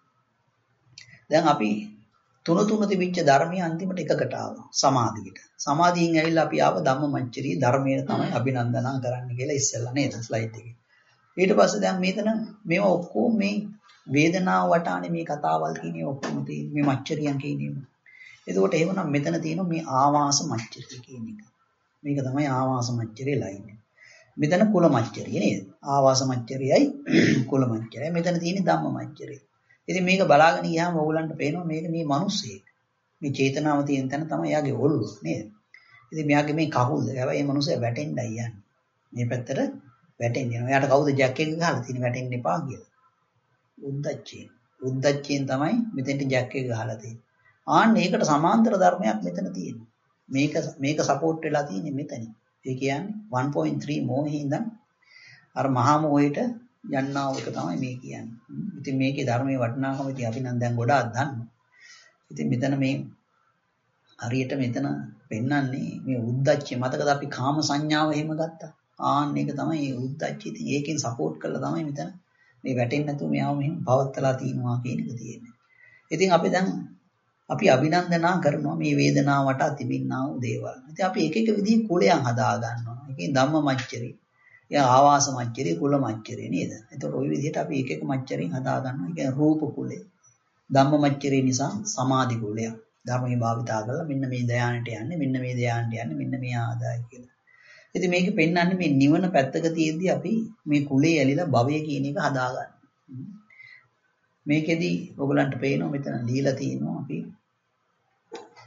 දැන් අපි තුන තිබිච්ච ධර්මයේ අන්තිමට එකකට ආවා සමාධියට. සමාධියෙන් ඇවිල්ලා අපි ආව ධම්මමච්චරිය ධර්මයේ තමයි අභිනන්දනා කරන්න කියලා ඉස්සෙල්ලා නේද ස්ලයිඩ් එකේ. ඊට පස්සේ දැන් මෙතන මේවා ඔක්කොම මේ වේදනාව වටානේ මේ කතාවල් කියන්නේ ඔක්කොම තියෙන්නේ මේ මච්චරියන් කියන්නේ. එතකොට එහෙමනම් මෙතන තියෙනවා මේ ආවාස මච්චරිය කියන එක. මේක තමයි ආවාස මච්චරිය ලයින් එක. මෙතන කුල මච්චරිය නේද? ආවාස මච්චරියයි කුල මච්චරියයි. මෙතන තියෙන්නේ ධම්ම මච්චරිය. ඉතින් මේක බලාගෙන ගියාම ඕගලන්ට පේනවා මේක මේ මිනිස්සෙක්. මේ චේතනාව තියෙන තැන තමයි යාගේ ඔළුව නේද? ඉතින් මෙයාගේ මේ කකුල් හැබැයි මේ මිනිස්සයා වැටෙන්නයි යන්නේ. මේ පැත්තට වැටෙන්න යනවා. එයාට කවුද ජැක් එක ගහලා තියෙන්නේ වැටෙන්න එපා කියලා. උද්දච්චයෙන්. උද්දච්චයෙන් තමයි මෙතෙන්ට ජැක් එක ගහලා තියෙන්නේ. ඒකට සමාන්තර ධර්මයක් මෙතන තියෙනවා. මේක සපෝට් වෙලා තියෙන්නේ මෙතන. ඒ කියන්නේ 1.3 මොහේ ඉඳන් අර මහා මොහේට යන්නා වූ එක තමයි මේ කියන්නේ. ඉතින් මේකේ ධර්මයේ වටිනාකම ඉතින් අපි නම් දැන් ගොඩාක් දන්නවා. ඉතින් මෙතන මේ හරියට මෙතන පෙන්වන්නේ මේ උද්දච්චය. මතකද අපි කාම සංඥාව එහෙම ගත්තා. ඒක තමයි මේ උද්දච්චය. ඉතින් ඒකෙන් සපෝට් කරලා තමයි මෙතන මේ වැටෙන්නේ නැතුව මෙයාව මෙහෙම පවත්තලා තියනවා කියන එක තියෙන්නේ. ඉතින් අපි අභිනන්දනා කරනවා මේ වේදනාව වටා තිබින්නා වූ දේවල්. ඉතින් අපි එක විදිහේ කුලයන් හදා ගන්නවා. ඒකෙන් ධම්ම මච්චරේ, ආවාස මච්චරේ, කුල මච්චරේ නේද? එතකොට ওই විදිහට අපි එක මච්චරෙන් හදා ගන්නවා. ඒ කියන්නේ රූප කුලය. ධම්ම මච්චරේ නිසා සමාධි කුලය. ධර්මයේ භාවිතා කරලා මෙන්න මේ ධයානට යන්නේ, මෙන්න මේ ධයානට යන්නේ, මෙන්න මේ ආදාය කියලා. ඉතින් මේක පෙන්වන්නේ මේ නිවන පැත්තක තියෙද්දි අපි මේ කුලේ ඇලිලා භවය කියන එක හදා ගන්නවා. මේකෙදි ඔයගලන්ට පේනවා මෙතන දීලා තියෙනවා අපි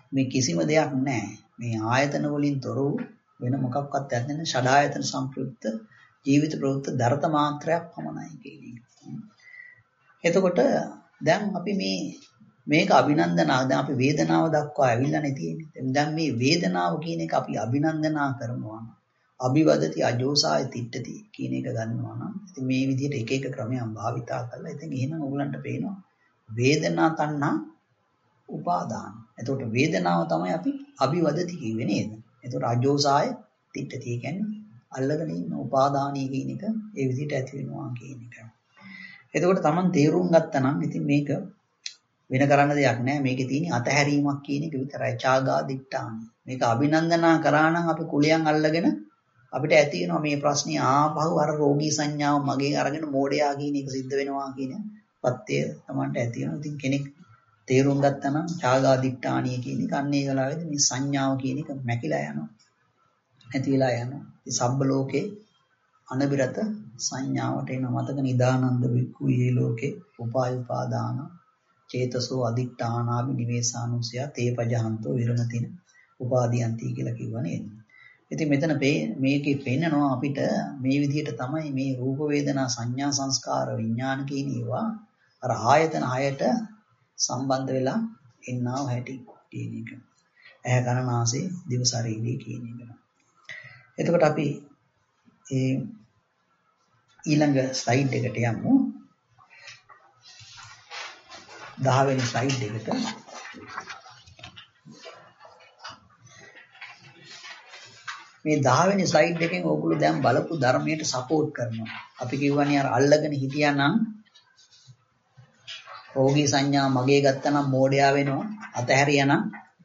මේ කිසිම දෙයක් නැහැ. මේ ආයතන වලින් තොර වූ වෙන මොකක්වත් නැත්නම් ෂඩායතන සංප්‍රයුක්ත ජීවිත ප්‍රවෘත්ති දරත මාත්‍රයක් පමණයි කියන්නේ. එතකොට දැන් අපි මේක අභිනන්දනා දැන් අපි වේදනාව දක්වා ඇවිල්ලානේ තියෙන්නේ. දැන් මේ වේදනාව කියන එක අපි අභිනන්දනා කරනවා. අභිවදති අජෝසාය තිට්ඨති කියන එක ගන්නවා නම් ඉතින් මේ විදිහට එක එක ක්‍රමයන් භාවිතා කරලා ඉතින් එහෙනම් ඔයගලන්ට පේනවා වේදනා තණ්හා උපාදාන. එතකොට වේදනාව තමයි අපි අභිවදති කිව්වේ නේද? එතකොට අජෝසාය තිට්ඨති කියන්නේ අල්ලගෙන ඉන්න උපාදානීය කියන එක ඒ විදිහට ඇති වෙනවා කියන එක. එතකොට Taman තේරුම් ගත්තා නම් ඉතින් මේක වෙන කරන්න දෙයක් නැහැ. මේකේ තියෙන අතහැරීමක් කියන එක විතරයි. චාගා දිට්ඨාන. මේක අභිනන්දනා කරා නම් අපි කුලියන් අල්ලගෙන අපිට ඇති වෙනවා මේ ප්‍රශ්නේ ආපහු අර රෝගී සංඥාව මගේ අරගෙන මෝඩයා කියන එක සිද්ධ වෙනවා කියන පත්‍ය Tamanට ඇති වෙනවා. ඉතින් කෙනෙක් තේරුම් ගත්තා නම් චාගා දිට්ඨානිය කියන එක අන්න ඒ වෙලාවේදී මේ සංඥාව කියන එක මැකිලා යනවා. නැති වෙලා යනවා. ඉතින් සබ්බ ලෝකේ අනබිරත සංඥාවට එන මතක නිදානන්ද වික්ඛු යේ ලෝකේ උපායුපාදාන චේතසෝ අදිඨානාවි නිවේසානුසය තේපජහන්තෝ විරමතින උපාදීයන්ති කියලා කිව්වා නේද? ඉතින් මෙතන මේකේ පෙන්නනවා අපිට මේ විදිහට තමයි මේ රූප වේදනා සංඥා සංස්කාර විඥාන කියන ඒවා අර ආයතන හයට සම්බන්ධ වෙලා ඉන්නව හැටි කියන එක. ඇහැ කන නාසය දිව ශරීරය කියන එක. එතකොට අපි ඊළඟ ස්ලයිඩ් එකට යමු. 10 වෙනි ස්ලයිඩ් එකට. මේ 10 වෙනි ස්ලයිඩ් එකෙන් ඕගොල්ලෝ දැන් බලපු ධර්මයට සපෝට් කරනවා. අපි කියවනේ අර අල්ලගෙන හිටියානම් රෝගී සංඥා මගේ ගත්තනම් මෝඩයා වෙනවා. අතහැරියානම්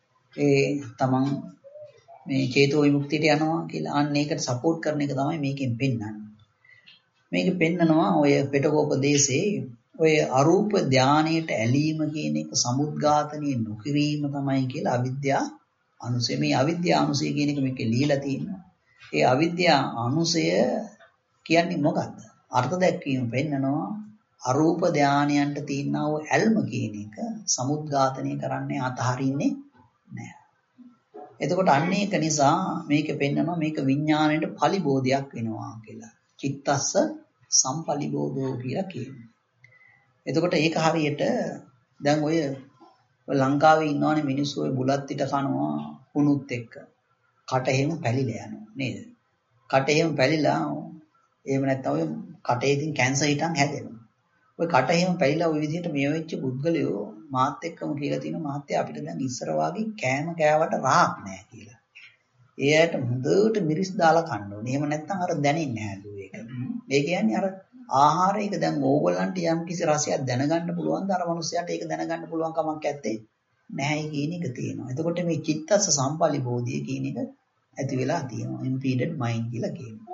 තමන් මේ චේතෝ විමුක්තියට යනවා කියලා. අන්න ඒකට සපෝට් කරන එක තමයි මේකෙන් පෙන්වන්නේ. මේක පෙන්නනවා ඔය පිටකෝපදේශේ ඔය අරූප ධානයට ඇලීම කියන එක සමුද්ඝාතනීය නොකිරීම තමයි කියලා අවිද්‍යා අනුසය. මේ අවිද්‍යා අනුසය කියන එක මේකේ ලියලා තියෙනවා. ඒ අවිද්‍යා අනුසය කියන්නේ මොකක්ද? අර්ථ දැක්වීම පෙන්නනවා අරූප ධානයන්ට තියෙනා ඔය ඇල්ම කියන එක සමුද්ඝාතනය කරන්නේ අතහරින්නේ නැහැ. එතකොට අන්න ඒක නිසා මේක පෙන්නනවා මේක විඥාණයට පලිබෝධයක් වෙනවා කියලා. චිත්තස්ස සම්පලිබෝධෝ කියලා කියනවා. එතකොට ඒක හරියට දැන් ඔය ලංකාවේ ඉන්නවනේ මිනිස්සු ඔය බුලත් පිට කනවා කුණුත් එක්ක. කට එහෙම පැලිලා යනවා නේද? කට එහෙම පැලිලා එහෙම නැත්නම් ඔය කටේ ඉතින් කැන්සර් හිටන් හැදෙනවා. ඔය කට එහෙම පැලිලා ඔය විදිහට මේ වෙච්ච පුද්ගලයෝ මාත් එක්කම කියලා තියෙනවා මහත්තයා අපිට දැන් ඉස්සර වාගේ කෑම කෑවට රාක් නැහැ කියලා. එයාට හොඳට මිරිස් දාලා කන්න ඕනේ. එහෙම නැත්නම් අර දැනෙන්නේ නැහැ ඒක. ඒ කියන්නේ අර ආහාරයක දැන් ඕගොල්ලන්ට යම් කිසි රසයක් දැනගන්න පුළුවන් ද අර මනුස්සයාට ඒක දැනගන්න පුළුවන් කමක් නැත්තේ නැහැ කියන එක තියෙනවා. එතකොට මේ චිත්තස්ස සම්පලිබෝධිය කියන එක ඇති වෙලා තියෙනවා. impeded mind කියලා කියනවා.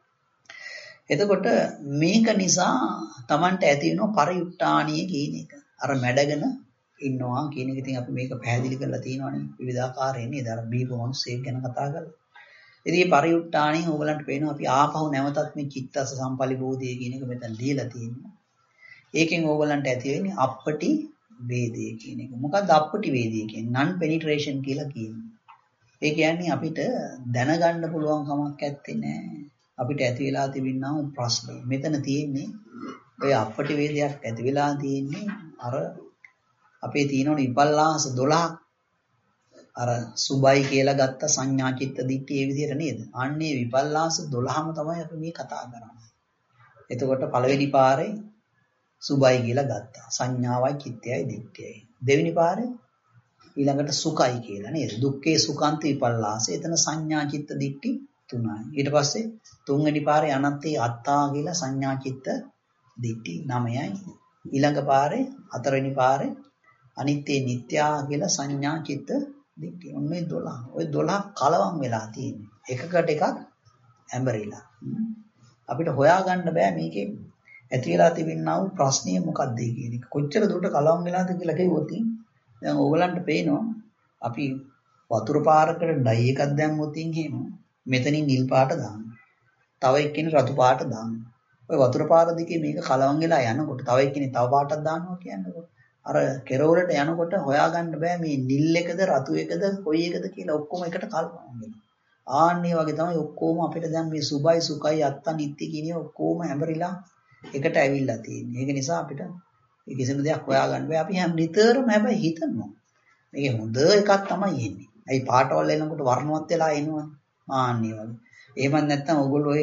එතකොට මේක නිසා Tamanට ඇති වෙනවා පරිඋත්ථානිය කියන එක. අර මැඩගෙන ඉන්නවා කියන එක. ඉතින් අපි මේක පැහැදිලි කරලා තියෙනවානේ විවිධාකාරයෙන් නේද? අර බීප මිනිස්සෙක් ගැන කතා කරලා. ඉතින් මේ පරිඋත්ථානිය ඕගලන්ට පේනවා අපි ආපහු නැවතත් මේ චිත්තස්ස සම්පලිබෝධිය කියන එක මෙතන ලියලා තියෙනවා. ඒකෙන් ඕගලන්ට ඇති වෙන්නේ අප්පටි වේදය කියන එක. මොකක්ද අප්පටි වේදය කියන්නේ? non penetration කියලා කියනවා. ඒ කියන්නේ අපිට දැනගන්න පුළුවන් කමක් නැත්තේ නෑ. අපිට ඇති වෙලා තිබෙනා ප්‍රශ්නේ. මෙතන තියෙන්නේ ඔය අප්පටි වේදයක් ඇති වෙලා තියෙන්නේ අර අපේ තියෙනවනේ විපල්ලාස 12ක්. අර සුබයි කියලා ගත්ත සංඥා චිත්ත දිට්ඨිය ඒ විදිහට නේද? අන්නේ විපල්ලාස 12ම තමයි අපි මේ කතා කරන්නේ. එතකොට පළවෙනි පාරේ සුබයි කියලා ගත්තා. සංඥාවයි චිත්තයයි දිට්ඨියයි. දෙවෙනි පාරේ ඊළඟට සුඛයි කියලා නේද? දුක්ඛේ සුඛාන්ත විපල්ලාස. එතන සංඥා චිත්ත දිට්ඨි 3යි. ඊට පස්සේ තුන්වෙනි පාරේ අනත්තේ අත්තා කියලා සංඥා චිත්ත දිට්ඨි 9යි. ඊළඟ පාරේ හතරවෙනි පාරේ අනිත්‍ය නිට්ටයා කියලා සංඥා චිත්ත දිට්ඨි. ඔන්නේ 12. ওই 12 කලවම් වෙලා තියෙන්නේ. එකකට එකක් ඇඹරිලා. අපිට හොයාගන්න බෑ මේකේ ඇති වෙලා තිබෙනා වූ ප්‍රශ්නය මොකක්ද කියන එක. කොච්චර දුරට කලවම් වෙලාද කියලා කිව්වොත් දැන් ඕගලන්ට පේනවා අපි වතුර පාරකට ඩයි එකක් දැම්මොත් එහෙම මෙතනින් නිල් පාට දානවා. තව එක්කෙනෙක් රතු පාට දානවා. ඔය වතුර පාර දිගේ මේක කලවම් වෙලා යනකොට තව එක්කෙනෙක් තව පාටක් දානවා කියන්නකො. අර කෙරවලට යනකොට හොයාගන්න බෑ මේ නිල් එකද රතු එකද කොයි එකද කියලා ඔක්කොම එකට කල්පනා වෙනවා. ආන්නේ වගේ තමයි ඔක්කොම අපිට දැන් මේ සුභයි සුඛයි අත්තා නිත්‍ය කියන ඔක්කොම හැඹරිලා එකට ඇවිල්ලා තියෙන්නේ. ඒක නිසා අපිට මේ කිසිම දෙයක් හොයාගන්න බෑ. අපි හැම නිතරම හැබැයි හිතනවා. මේක හොඳ එකක් තමයි එන්නේ. ඇයි පාටවල් එනකොට වර්ණවත් වෙලා එනවනේ. ආන්නේ වගේ. එහෙම නැත්නම් ඕගොල්ලෝ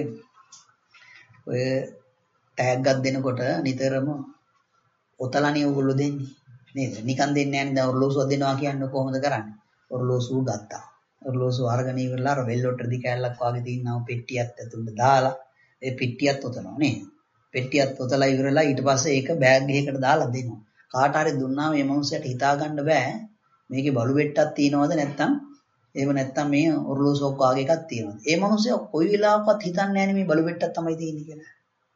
ඔය ටැග් එකක් දෙනකොට නිතරම ඔතලනේ ඕගොල්ලෝ දෙන්නේ. නේද? නිකන් දෙන්නේ නැහැ නේද? ඔරලෝසුවක් දෙනවා කියන්නේ කොහොමද කරන්නේ? ඔරලෝසුව ගත්තා. ඔරලෝසුව අරගෙන ඉවරලා අර වෙල්ලොට් රෙදි කෑල්ලක් වගේ තියෙනවා පෙට්ටියක් ඇතුළට දාලා ඒ පෙට්ටියත් ඔතනවා නේද? පෙට්ටියත් ඔතලා ඉවරලා ඊට පස්සේ ඒක බෑග් එකකට දාලා දෙනවා. කාට හරි දුන්නාම මේ මනුස්සයාට හිතා ගන්න බෑ මේකේ බලු බෙට්ටක් තියෙනවද නැත්නම් එහෙම නැත්නම් මේ ඔරලෝසුවක් වගේ එකක් තියෙනවද? ඒ මනුස්සයා කොයි වෙලාවකවත් හිතන්නේ නැහැ මේ බලු බෙට්ටක් තමයි තියෙන්නේ කියලා.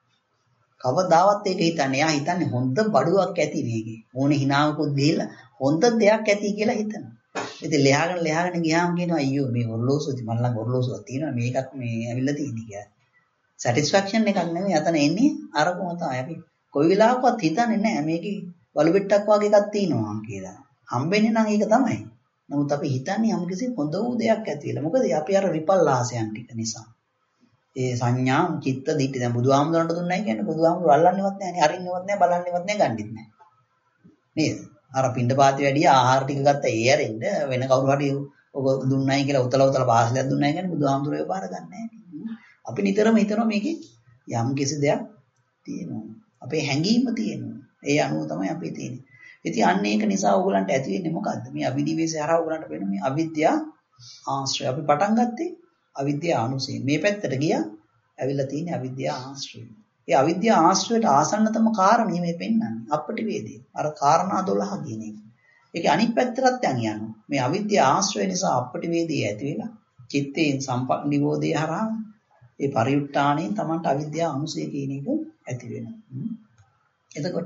කවදාවත් ඒක හිතන්නේ. එයා හිතන්නේ හොඳ බඩුවක් ඇති මේකේ. ඕනේ හිනාවකුත් දීලා හොඳ දෙයක් ඇති කියලා හිතනවා. ඉතින් ලෙහාගෙන ගියාම කියනවා අයියෝ මේ ඔරලෝසුව මම ළඟ ඔරලෝසුවක් තියෙනවා මේකත් මේ ඇවිල්ලා තියෙන්නේ කියලා. සැටිස්ෆැක්ෂන් එකක් නෙමෙයි අතන එන්නේ අරකම තමයි. අපි කොයි වෙලාවකවත් හිතන්නේ නැහැ මේකේ බලු බෙට්ටක් වගේ එකක් තියෙනවා කියලා. හම්බෙන්නේ නම් ඒක තමයි. නමුත් අපි හිතන්නේ යම්කිසි හොඳ වූ දෙයක් ඇති කියලා. මොකද අපි අර විපල්ලාසයන් ටික නිසා. ඒ සංඥා චිත්ත දිට්ඨි දැන් බුදුහාමුදුරන්ට දුන්නයි කියන්නේ බුදුහාමුදුර අල්ලන්නේවත් නැහැ, අරින්නේවත් නැහැ, බලන්නේවත් නැහැ, ගන්නෙත් නැහැ. නේද? අර පින්ඩපාතේ වැඩි ආහාර ටික ගත්ත ඒ ඇරෙන්න වෙන කවුරු හරි ඔබ දුන්නයි කියලා උතල පාසලයක් දුන්නයි කියන්නේ බුදුහාමුදුරේ ඒව බාර ගන්න නැහැ. අපි නිතරම හිතනවා මේකේ යම් කිසි දෙයක් තියෙනවා. අපේ හැඟීම තියෙනවා. ඒ අනුව තමයි අපි තියෙන්නේ. ඉතින් අන්න ඒක නිසා ඕගලන්ට ඇති වෙන්නේ මොකද්ද? මේ අවිනිවේෂය හරහා ඕගලන්ට වෙන මේ අවිද්‍යා ආශ්‍රය. අපි පටන් ගත්තේ අවිද්‍යා අනුසය. මේ පැත්තට ගියා ඇවිල්ලා තියෙන්නේ අවිද්‍යා ආශ්‍රය. ඒ අවිද්‍යා ආශ්‍රයයට ආසන්නතම කාරණේ මේ පෙන්වන්නේ අපට වේදේ. අර කාරණා 12 කියන එක. ඒක අනිත් පැත්තටත් යනවා. මේ අවිද්‍යා ආශ්‍රය නිසා අපට වේදේ ඇති වෙලා චිත්තයෙන් සම්පන්නිවෝදේ හරහා ඒ පරිඋත්ථාණයෙන් Tamanට අවිද්‍යා අනුසය කියන එක ඇති වෙනවා. එතකොට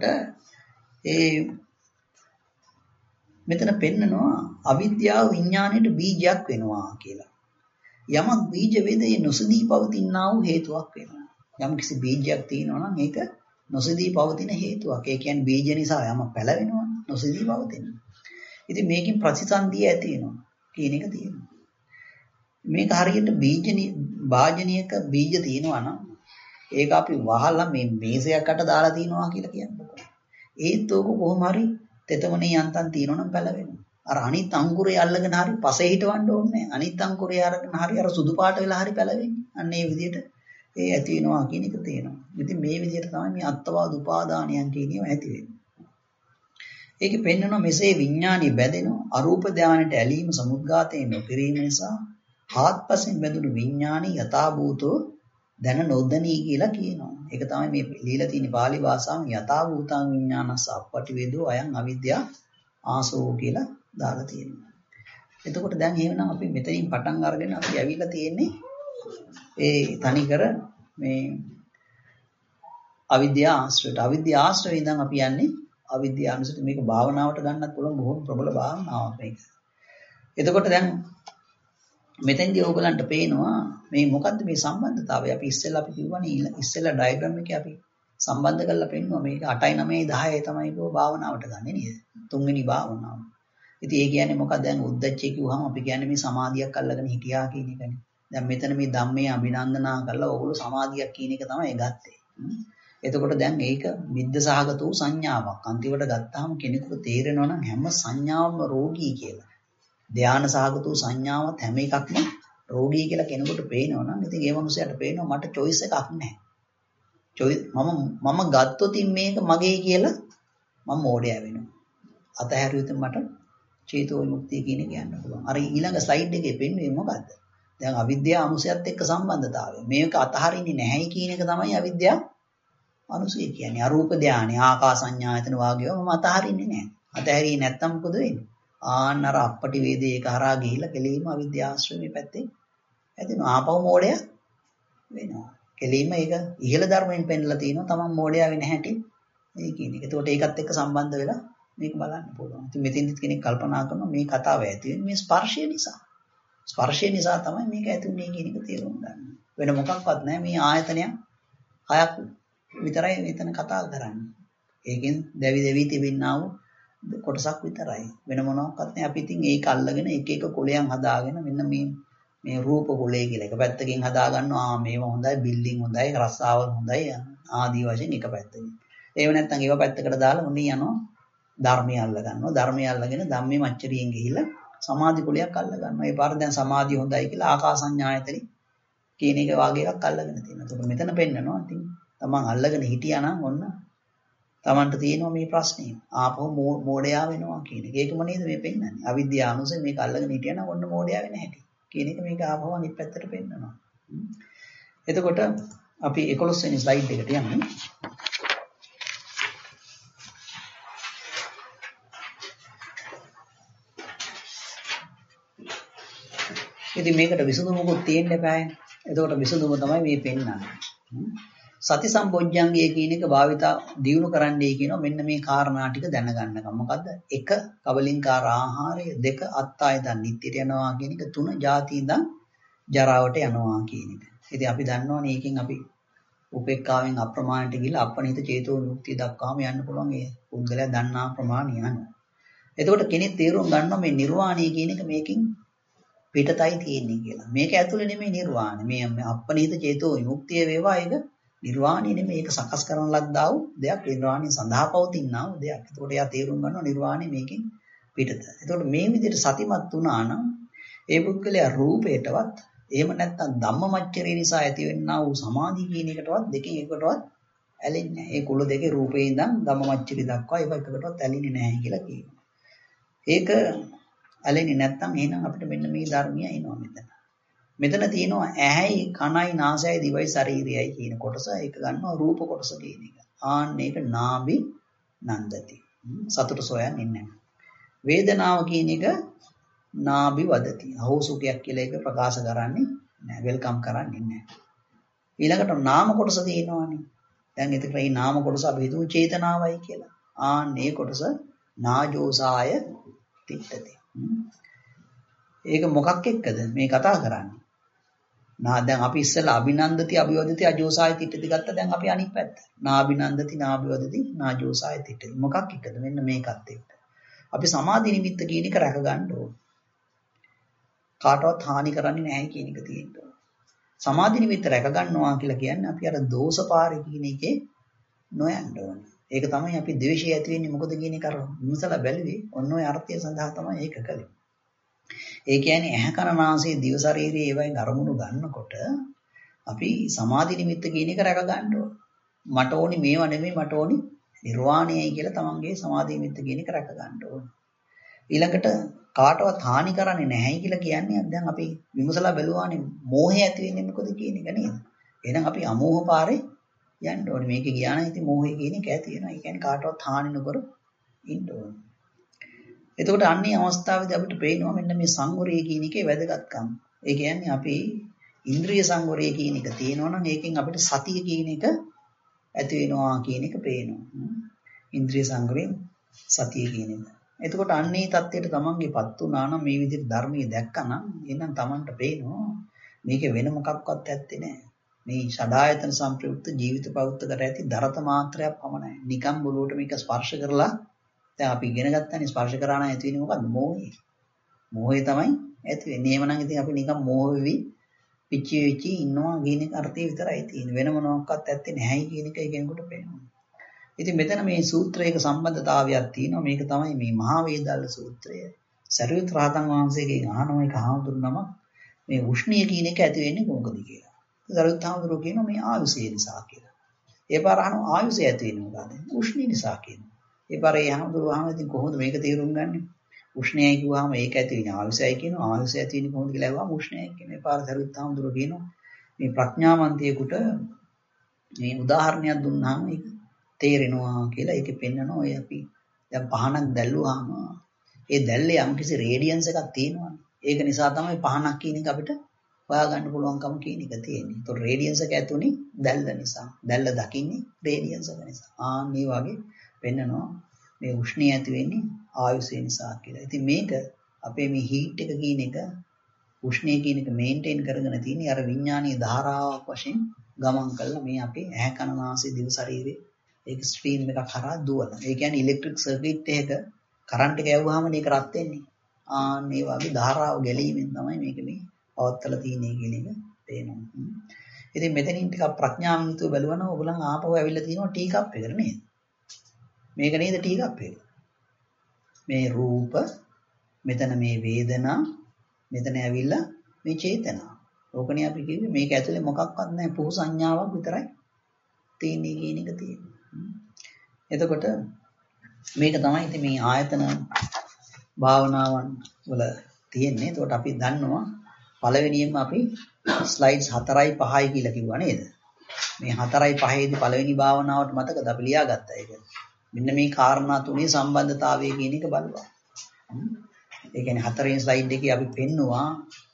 මෙතන පෙන්නනවා අවිද්‍යාව විඥාණයට බීජයක් වෙනවා කියලා. යමක් බීජ වේදේ නොසදී පවතිනා වූ හේතුවක් වෙනවා. යම් කිසි බීජයක් තියෙනවා නම් ඒක නොසදී පවතින හේතුවක්. ඒ කියන්නේ බීජ නිසා යමක් පැලවෙනවා නොසදී පවතින. ඉතින් මේකෙන් ප්‍රතිසන්දිය ඇති වෙනවා කියන එක තියෙනවා. මේක හරියට භාජනයක බීජ තියෙනවා නම් ඒක අපි වහලා මේ මේසයකට දාලා තියනවා කියලා කියන්නකො. ඒත් ඕක කොහොම හරි තෙතමනේ යන්තම් තියෙනවා නම් පැලවෙනවා. අර අනිත් අංකුරේ අල්ලගෙන හරි පසේ හිටවන්න ඕනේ. අනිත් අංකුරේ අරගෙන හරි අර සුදු පාට වෙලා හරි පැලවෙන්නේ. අන්න ඒ විදිහට ඒ ඇති වෙනවා කියන එක තේරෙනවා. ඉතින් මේ විදිහට තමයි මේ අත්වාද උපාදානයන් කියන ඒවා ඇති වෙන්නේ. ඒකෙ පෙන්නනවා මෙසේ විඥානි බැදෙනවා අරූප ධානයට ඇලීම සමුද්ඝාතයෙන් නොකිරීම නිසා ආත්පසින් බැඳුණු විඥානි යථාභූතෝ දැන නොදනී කියලා කියනවා. ඒක තමයි මේ লীලා තියෙන පාලි භාෂාවෙන් යථාභූතං විඥානස්ස අප්පටිවේදෝ අයං අවිද්‍යා ආසෝ කියලා දාලා තියෙනවා. එතකොට දැන් එහෙනම් අපි මෙතනින් පටන් අරගෙන අපි ඇවිල්ලා තියෙන්නේ ඒ තනිකර මේ අවිද්‍යා ආශ්‍රයට. අවිද්‍යා ආශ්‍රයෙන් ඉඳන් අපි යන්නේ අවිද්‍යා අනුසයට. මේක භාවනාවට ගන්නත් පුළුවන් බොහොම ප්‍රබල භාවනාවක් මේක. එතකොට දැන් මෙතෙන්දී ඕගලන්ට පේනවා මේ මොකද්ද මේ සම්බන්ධතාවය. අපි ඉස්සෙල්ලා අපි කිව්වනේ ඉස්සෙල්ලා ඩයග්‍රෑම් එකේ අපි සම්බන්ධ කරලා පෙන්නුවා මේක 8යි 9යි 10යි තමයි කෝ භාවනාවට ගන්නෙ නේද? තුන්වෙනි භාවනාව. ඉතින් ඒ කියන්නේ මොකක්ද? දැන් උද්දච්චය කිව්වහම අපි කියන්නේ මේ සමාධියක් අල්ලගෙන හිටියා කියන එකනේ. දැන් මෙතන මේ ධම්මේ අභිනන්දනා කරලා ඕගොල්ලෝ සමාධියක් කියන එක තමයි ගත්තේ. එතකොට දැන් ඒක මිද්ද සහගත වූ සංඥාවක්. අන්තිමට ගත්තාම කෙනෙකුට තේරෙනවා නම් හැම සංඥාවම රෝගී කියලා. ධාන සහගත වූ සංඥාවත් හැම එකක්ම රෝගී කියලා කෙනෙකුට පේනවා නම් ඉතින් ඒ මනුස්සයාට පේනවා මට choice එකක් නැහැ. මම ගත්තොත් මේක මගේ කියලා මම මෝඩයා වෙනවා. අතහැරියොත් මට චේතෝ විමුක්තිය කියන එක යන්න පුළුවන්. අර ඊළඟ ස්ලයිඩ් එකේ පෙන්වන්නේ මොකද්ද? දැන් අවිද්‍යාව අනුසයත් එක්ක සම්බන්ධතාවය. මේක අතහරින්නේ නැහැයි කියන එක තමයි අවිද්‍යාව අනුසය කියන්නේ. අරූප ධානය, ආකාස සංඥායතන වාගේව මම අතහරින්නේ නැහැ. අතහැරියේ නැත්තම් මොකද වෙන්නේ? ආන්න අර අපටි වේදේ ඒක හරහා ගිහිල්ලා කෙලීම අවිද්‍යාව ආශ්‍රමයේ පැත්තේ ඇදෙනවා. ආපහු මෝඩයා වෙනවා. කෙලීම ඒක ඉහළ ධර්මයෙන් පෙන්ලා තිනවා තමන් මෝඩයා වෙන්නේ නැහැටි මේ කියන එක. ඒකට ඒකත් එක්ක සම්බන්ධ වෙලා මේක බලන්න පුළුවන්. ඉතින් මෙතෙන්දිත් කෙනෙක් කල්පනා කරනවා මේ කතාව ඇති වෙන්නේ මේ ස්පර්ශය නිසා. ස්පර්ශය නිසා තමයි මේක ඇති වුනේ කියන එක තේරුම් ගන්න. වෙන මොකක්වත් නැහැ. මේ ආයතනයක් හයක් විතරයි මෙතන කතා කරන්නේ. ඒකෙන් දැවි දැවි තිබෙනා වූ කොටසක් විතරයි. වෙන මොනවාක්වත් නෑ. අපි ඉතින් ඒක අල්ලගෙන එක එක කුලයන් හදාගෙන මෙන්න මේ රූප කුලය කියලා එක පැත්තකින් හදා ගන්නවා. මේවා හොඳයි, බිල්ඩින් හොඳයි, රස්සාවල් හොඳයි ආදී වශයෙන් එක පැත්තකින්. ඒව නැත්තම් ඒව පැත්තකට දාලා උණී යනවා ධර්මය අල්ල ගන්නවා. ධර්මය අල්ලගෙන ධම්මේ මච්චරියෙන් ගිහිල්ලා සමාධි කුලයක් අල්ල ගන්නවා. ඒ පාර දැන් සමාධිය හොඳයි කියලා ආකාසඤ්ඤායතනෙ කියන එක වාගේ එකක් අල්ලගෙන තියෙනවා. ඒක මෙතන පෙන්නනවා. ඉතින් තමන් අල්ලගෙන හිටියා නම් ඔන්න තමන්ට තියෙනවා මේ ප්‍රශ්නේ. ආපහු මෝඩයා වෙනවා කියන එක. ඒකම නේද මේ පෙන්නන්නේ. අවිද්‍යාව අනුසය මේක අල්ලගෙන හිටියා නම් ඔන්න මෝඩයා වෙන හැටි. කියන එක මේක ආපහු අනිත් පැත්තට පෙන්නනවා. එතකොට අපි 11 වෙනි ස්ලයිඩ් එකට යමු. ඉතින් මේකට විසඳුමකුත් තියෙන්න eBay. එතකොට විසඳුම තමයි මේ පෙන්නන්නේ. සති සම්බොජ්ජංගය කියන එක භාවිතා දියුණු කරන්නයි කියනවා. මෙන්න මේ කාරණා ටික දැනගන්නකම්. මොකද්ද? 1 කබලින්කාර ආහාරය, 2 අත්තායදන් නිට්ටියට යනවා කියන එක, 3 ಜಾති ඉඳන් ජරාවට යනවා කියන එක. ඉතින් අපි දන්නවනේ ඒකෙන් අපි උපේක්ඛාවෙන් අප්‍රමාණයට ගිහලා අපනිත චේතෝ විමුක්තිය දක්වාම යන්න පුළුවන්. ඒ පුද්ගලයා දන්නා ප්‍රමාණය යනවා. එතකොට කෙනෙක් තේරුම් ගන්නවා මේ නිර්වාණය කියන එක මේකෙන් පිටතයි තියෙන්නේ කියලා. මේක ඇතුලේ නෙමෙයි නිර්වාණය. මේ අපනිත චේතෝ විමුක්තිය වේවා ඒක නිර්වාණය නෙමෙයි. ඒක සකස් කරන ලද්දා වූ දෙයක්. නිර්වාණය සඳහා පවතිනා වූ දෙයක්. එතකොට එයා තේරුම් ගන්නවා නිර්වාණය මේකෙන් පිටත. එතකොට මේ විදිහට සතිමත් වුණා නම් ඒ පුද්ගලයා රූපයටවත් එහෙම නැත්නම් ධම්මමච්චරිය නිසා ඇතිවෙනා වූ සමාධිය කියන එකටවත් දෙකෙන් එකකටවත් ඇලෙන්නේ නැහැ. ඒ කුල දෙකේ රූපේ ඉඳන් ධම්මමච්චරිය දක්වා ඒව එකකටවත් ඇලෙන්නේ නැහැ කියලා කියනවා. ඒක ඇලෙන්නේ නැත්නම් එහෙනම් අපිට මෙන්න මේ ධර්මය එනවා මෙතන. මෙතන තියෙනවා ඇහැයි කනයි නාසයයි දිවයි ශරීරයයි කියන කොටස. ඒක ගන්නවා රූප කොටස කියන එක. ආන්න ඒක නාභි නන්දති. සතුට සොයන්නේ නැහැ. වේදනාව කියන එක නාභි වදති. අහෝසුකයක් කියලා ඒක ප්‍රකාශ කරන්නේ නැහැ. වෙල්කම් කරන්නේ නැහැ. ඊළඟට නාම කොටස තියෙනවානේ. දැන් එතකොට මේ නාම කොටස අපි හිතුව චේතනාවයි කියලා. ආන්න ඒ කොටස නාජෝසාය තිට්ඨති. ඒක මොකක් එක්කද මේ කතා කරන්නේ? දැන් අපි ඉස්සෙල්ලා අභිනන්දති අභිවදති අජෝසාය තිට්ඨති ගත්තා. දැන් අපි අනිත් පැත්ත. නාභිනන්දති නාභිවදති නාජෝසාය තිට්ඨති. මොකක් එක්කද? මෙන්න මේකත් එක්ක. අපි සමාධි නිමිත්ත කියන එක රැක ගන්න ඕන. කාටවත් හානි කරන්නේ නැහැ කියන එක තියෙනවා. සමාධි නිමිත්ත රැක ගන්නවා කියලා කියන්නේ අපි අර දෝෂපාරේ කියන එකේ නොයන්න ඕන. ඒක තමයි අපි ද්වේෂය ඇති වෙන්නේ මොකද කියන එක අර විමසලා බැලුවේ. ඔන්න ඔය අර්ථය සඳහා තමයි ඒක කළේ. ඒ කියන්නේ ඇහැ කන නාසය දිව ශරීරයේ ඒවයින් අරමුණු ගන්නකොට අපි සමාධි නිමිත්ත කියන එක රැක ගන්න ඕන. මට ඕනි මේවා නෙමෙයි මට ඕනි නිර්වාණයයි කියලා තමන්ගේ සමාධි නිමිත්ත කියන එක රැක ගන්න ඕන. ඊළඟට කාටවත් හානි කරන්නේ නැහැයි කියලා කියන්නේ දැන් අපි විමසලා බැලුවානේ මෝහය ඇති වෙන්නේ මොකද කියන එක නේද? එහෙනම් අපි අමෝහ පාරේ යන්න ඕනේ. මේක ගියා නම් ඉතින් මෝහය කියන එක ඇති වෙනවා. ඒ කියන්නේ කාටවත් හානි නොකර ඉන්න ඕනේ. එතකොට අන්නේ අවස්ථාවේදී අපිට පේනවා මෙන්න මේ සංවරය කියන එකේ වැදගත්කම. ඒ කියන්නේ අපි ඉන්ද්‍රිය සංවරය කියන එක තියෙනවා නම් ඒකෙන් අපිට සතිය කියන එක ඇති වෙනවා කියන එක පේනවා. ඉන්ද්‍රිය සංවරයෙන් සතිය කියන එක. එතකොට අන්නේ தත්ත්වයට තමන්ගේපත් වුණා නම් මේ විදිහට ධර්මයේ දැක්කනම් එහෙනම් තමන්ට පේනවා මේකේ වෙන මොකක්වත් ඇත්තේ නැහැ. මේ ෂඩායතන සංප්‍රයුක්ත ජීවිත පෞත්තකට ඇති දරත මාත්‍රයක් පමණයි. නිකම් බොලුවට මේක ස්පර්ශ කරලා දැන් අපි ඉගෙන ගත්තානේ ස්පර්ශ කරා නම් ඇති වෙන්නේ මොකද්ද? මෝහය. මෝහය තමයි ඇති වෙන්නේ. එහෙමනම් ඉතින් අපි නිකම් මෝහ වෙවි පිච්චි ඉන්නවා කියන එක අර්ථය විතරයි තියෙන්නේ. වෙන මොනවාක්වත් ඇත්තේ නැහැයි කියන එක කෙනෙකුට පේනවා. ඉතින් මෙතන මේ සූත්‍රයක සම්බන්ධතාවයක් තියෙනවා. මේක තමයි මේ මහා වේදල්ල සූත්‍රය. සරියුත් රහතන් වහන්සේගෙන් අහනවා එක හාමුදුරුවම මේ උෂ්ණිය කියන එක ඇති වෙන්නේ කොහොමද කියලා. සරියුත් හාමුදුරුවෝ කියනවා මේ ආයුෂය නිසා කියලා. ඒ පාර අහනවා ආයුෂය ඇති වෙන්නේ මොකද? උෂ්ණිය නිසා කියනවා. ඒ පාර ඒ හාමුදුරුවෝ අහනවා ඉතින් කොහොමද මේක තේරුම් ගන්නේ? උෂ්ණයයි කිව්වහම ඒක ඇති වෙන්නේ ආයුෂයයි කියනවා. ආයුෂය ඇති වෙන්නේ කොහොමද කියලා අහුවම උෂ්ණයයි කියනවා. ඒ පාර සරියුත් හාමුදුරුවෝ කියනවා මේ ප්‍රඥාවන්තයෙකුට මේ උදාහරණයක් දුන්නාම ඒක තේරෙනවා කියලා. ඒකේ පෙන්නනවා ඔය අපි දැන් පහනක් දැල්ලුවාම ඒ දැල්ලේ යම්කිසි රේඩියන්ස් එකක් තියෙනවානේ. ඒක නිසා තමයි පහනක් කියන එක අපිට හොයාගන්න පුළුවන්කම කියන එක තියෙන්නේ. ඒතකොට රේඩියන්ස් එක ඇතුනේ දැල්ල නිසා. දැල්ල දකින්නේ රේඩියන්ස් එක නිසා. මේ වගේ පෙන්නනවා මේ උෂ්ණය ඇති වෙන්නේ ආයුෂය නිසා කියලා. ඉතින් මේක අපේ මේ හීට් එක කියන එක උෂ්ණය කියන එක මේන්ටේන් කරගෙන තියෙන්නේ අර විඥානීය ධාරාවක් වශයෙන් ගමන් කළා මේ අපේ ඇහැ කන නාසය දිව ශරීරේ ඒක ස්ට්‍රීම් එකක් හරහා දුවන. ඒ කියන්නේ ඉලෙක්ට්‍රික් සර්කිට් එකක කරන්ට් එක යවුවාම මේක රත් වෙන්නේ. මේ වගේ ධාරාව ගැලීමෙන් තමයි මේක මේ පවත්තලා තියෙන්නේ කියන එක තේරෙනවා. ඉතින් මෙතනින් ටිකක් ප්‍රඥාවෙන් යුතුව බලවනම් ඔයගොල්ලන් ආපහු ඇවිල්ලා තියෙනවා ටී කප් එකට නේද? මේක නේද ටී කප් එක? මේ රූප, මෙතන මේ වේදනා, මෙතන ඇවිල්ලා මේ චේතනා. ඕකනේ අපි කිව්වේ මේක ඇතුලේ මොකක්වත් නැහැ පුහු සංඥාවක් විතරයි තියෙන්නේ කියන එක තියෙනවා. එතකොට මේක තමයි ඉතින් මේ ආයතන භාවනාවන් වල තියෙන්නේ. එතකොට අපි දන්නවා පළවෙනියෙන්ම අපි ස්ලයිඩ්ස් 4යි 5යි කියලා කිව්වා නේද? මේ 4යි 5ේදී පළවෙනි භාවනාවට මතකද අපි ලියාගත්තා ඒක. මෙන්න මේ කාරණා තුනේ සම්බන්ධතාවය කියන එක බලනවා. ඒ කියන්නේ 4වෙනි ස්ලයිඩ් එකේ අපි පෙන්නවා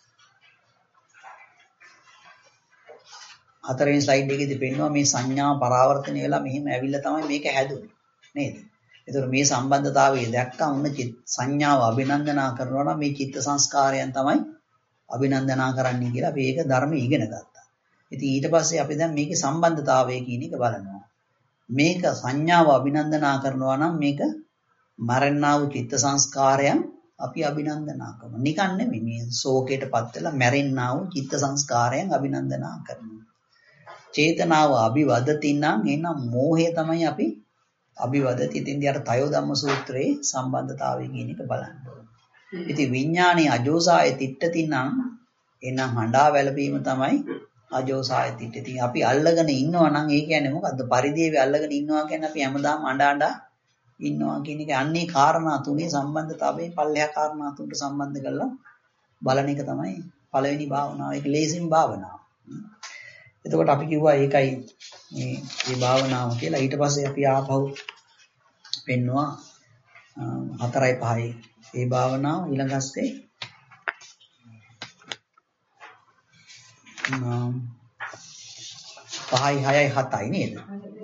4වෙනි ස්ලයිඩ් එකේදී පෙන්නවා මේ සංඥා පරාවර්තනය වෙලා මෙහෙම ඇවිල්ලා තමයි මේක හැදුනේ නේද? ඒතර මේ සම්බන්ධතාවය දැක්කම උන්න සංඥාව අභිනන්දනා කරනවා නම් මේ චිත්ත සංස්කාරයන් තමයි අභිනන්දනා කරන්නේ කියලා අපි ඒක ධර්මයේ ඉගෙන ගත්තා. ඉතින් ඊට පස්සේ අපි දැන් මේකේ සම්බන්ධතාවය කියන එක බලනවා. මේක සංඥාව අභිනන්දනා කරනවා නම් මේක මරණා වූ චිත්ත සංස්කාරයන් අපි අභිනන්දනා කරනවා. නිකන් නෙමෙයි මේ ශෝකයටපත් වෙලා මැරෙන්නා වූ චිත්ත සංස්කාරයන් අභිනන්දනා කරනවා. චේතනාව අභිවදති නම් එනම් මෝහය තමයි අපි අභිවදති. ඉතින්දී අර තයෝ ධම්ම සූත්‍රයේ සම්බන්ධතාවය කියන එක බලන්න ඕනේ. ඉතින් විඥානේ අජෝසාය තිට්ඨති නම් එනම් හඬා වැළපීම තමයි අජෝසාය තිට්ඨති. අපි අල්ලගෙන ඉන්නවා නම් ඒ කියන්නේ මොකද්ද? පරිදේවි අල්ලගෙන ඉන්නවා කියන්නේ අපි හැමදාම අඬ ඉන්නවා කියන එක. අන්නේ කාරණා තුනේ සම්බන්ධතාවයේ පල්ලෙහා කාරණා තුනට සම්බන්ධ කරලා බලන එක තමයි පළවෙනි භාවනාව. ඒක ලේසින් භාවනාව. එතකොට අපි කිව්වා ඒකයි මේ භාවනාව කියලා. ඊට පස්සේ අපි ආපහු පෙන්නවා 4යි 5යි මේ භාවනාව ඊළඟස්සේ 5යි 6යි 7යි නේද?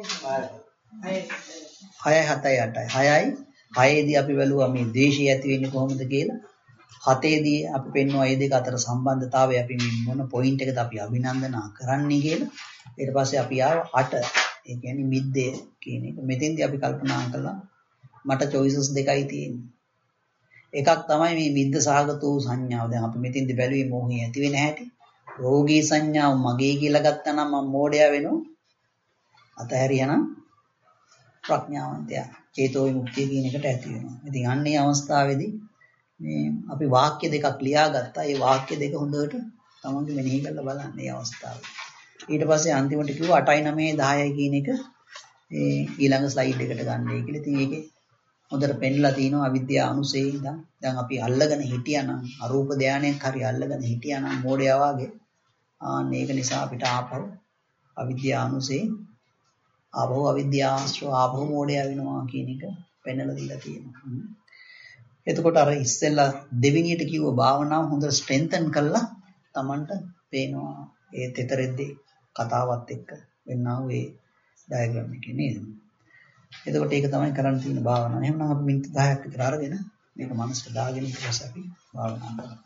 6යි 7යි 8යි 6යි 6ේදී අපි බැලුවා මේ ද්වේෂය ඇති වෙන්නේ කොහොමද කියලා. 7ේදී අපි පෙන්වුවා මේ දෙක අතර සම්බන්ධතාවය අපි මොන පොයින්ට් එකද අපි අභිනන්දනා කරන්නේ කියලා. ඊට පස්සේ අපි ආව 8 ඒ කියන්නේ මිද්දේ කියන එක. මෙතෙන්දී අපි කල්පනා කළා මට choices දෙකයි තියෙන්නේ. එකක් තමයි මේ මිද්ද සහගත වූ සංඥාව. දැන් අපි මෙතෙන්දී බැලුවේ මොහේ ඇති වෙන හැටි. රෝගී සංඥාව මගේ කියලා ගත්තා නම් මම මෝඩයා වෙනවා. අතහැරියානම් ප්‍රඥාවන්තයා. චේතෝ විමුක්තිය කියන එකට ඇති වෙනවා. ඉතින් අන්නේ අවස්ථාවේදී මේ අපි වාක්‍ය දෙකක් ලියාගත්තා. ඒ වාක්‍ය දෙක හොඳට තමන්ගේ මෙනෙහි කරලා බලන්න මේ අවස්ථාවේ. ඊට පස්සේ අන්තිමට කිව්වා 8යි 9යි 10යි කියන එක ඊළඟ ස්ලයිඩ් එකට ගන්නයි කියලා. ඉතින් ඒකේ හොඳට පෙන්ලා තිනවා අවිද්‍යාව අනුසේ ඉඳන් දැන් අපි අල්ලගෙන හිටියානම් අරූප ධානයක් හරි අල්ලගෙන හිටියානම් මෝඩයා වගේ මේක නිසා අපිට ආපහු අවිද්‍යාව අනුසේ ආපහු අවිද්‍යාවස්ව ආපහු මෝඩයා වෙනවා කියන එක පෙන්වලා දීලා තියෙනවා. එතකොට අර ඉස්සෙල්ලා දෙවෙනියට කිව්ව භාවනාව හොඳට ස්ට්‍රෙන්තන් කරලා Tamanට පේනවා ඒ තෙතරෙද්දී කතාවත් එක්ක වෙන්නා වූ ඒ ඩයග්‍රෑම් එකේ නේද? එතකොට ඒක තමයි කරන්න තියෙන භාවනාව. එහෙනම් අපි මිනිත්තු 10ක් විතර අරගෙන මේක මනසට දාගෙන ඊට පස්සේ අපි භාවනා කරමු.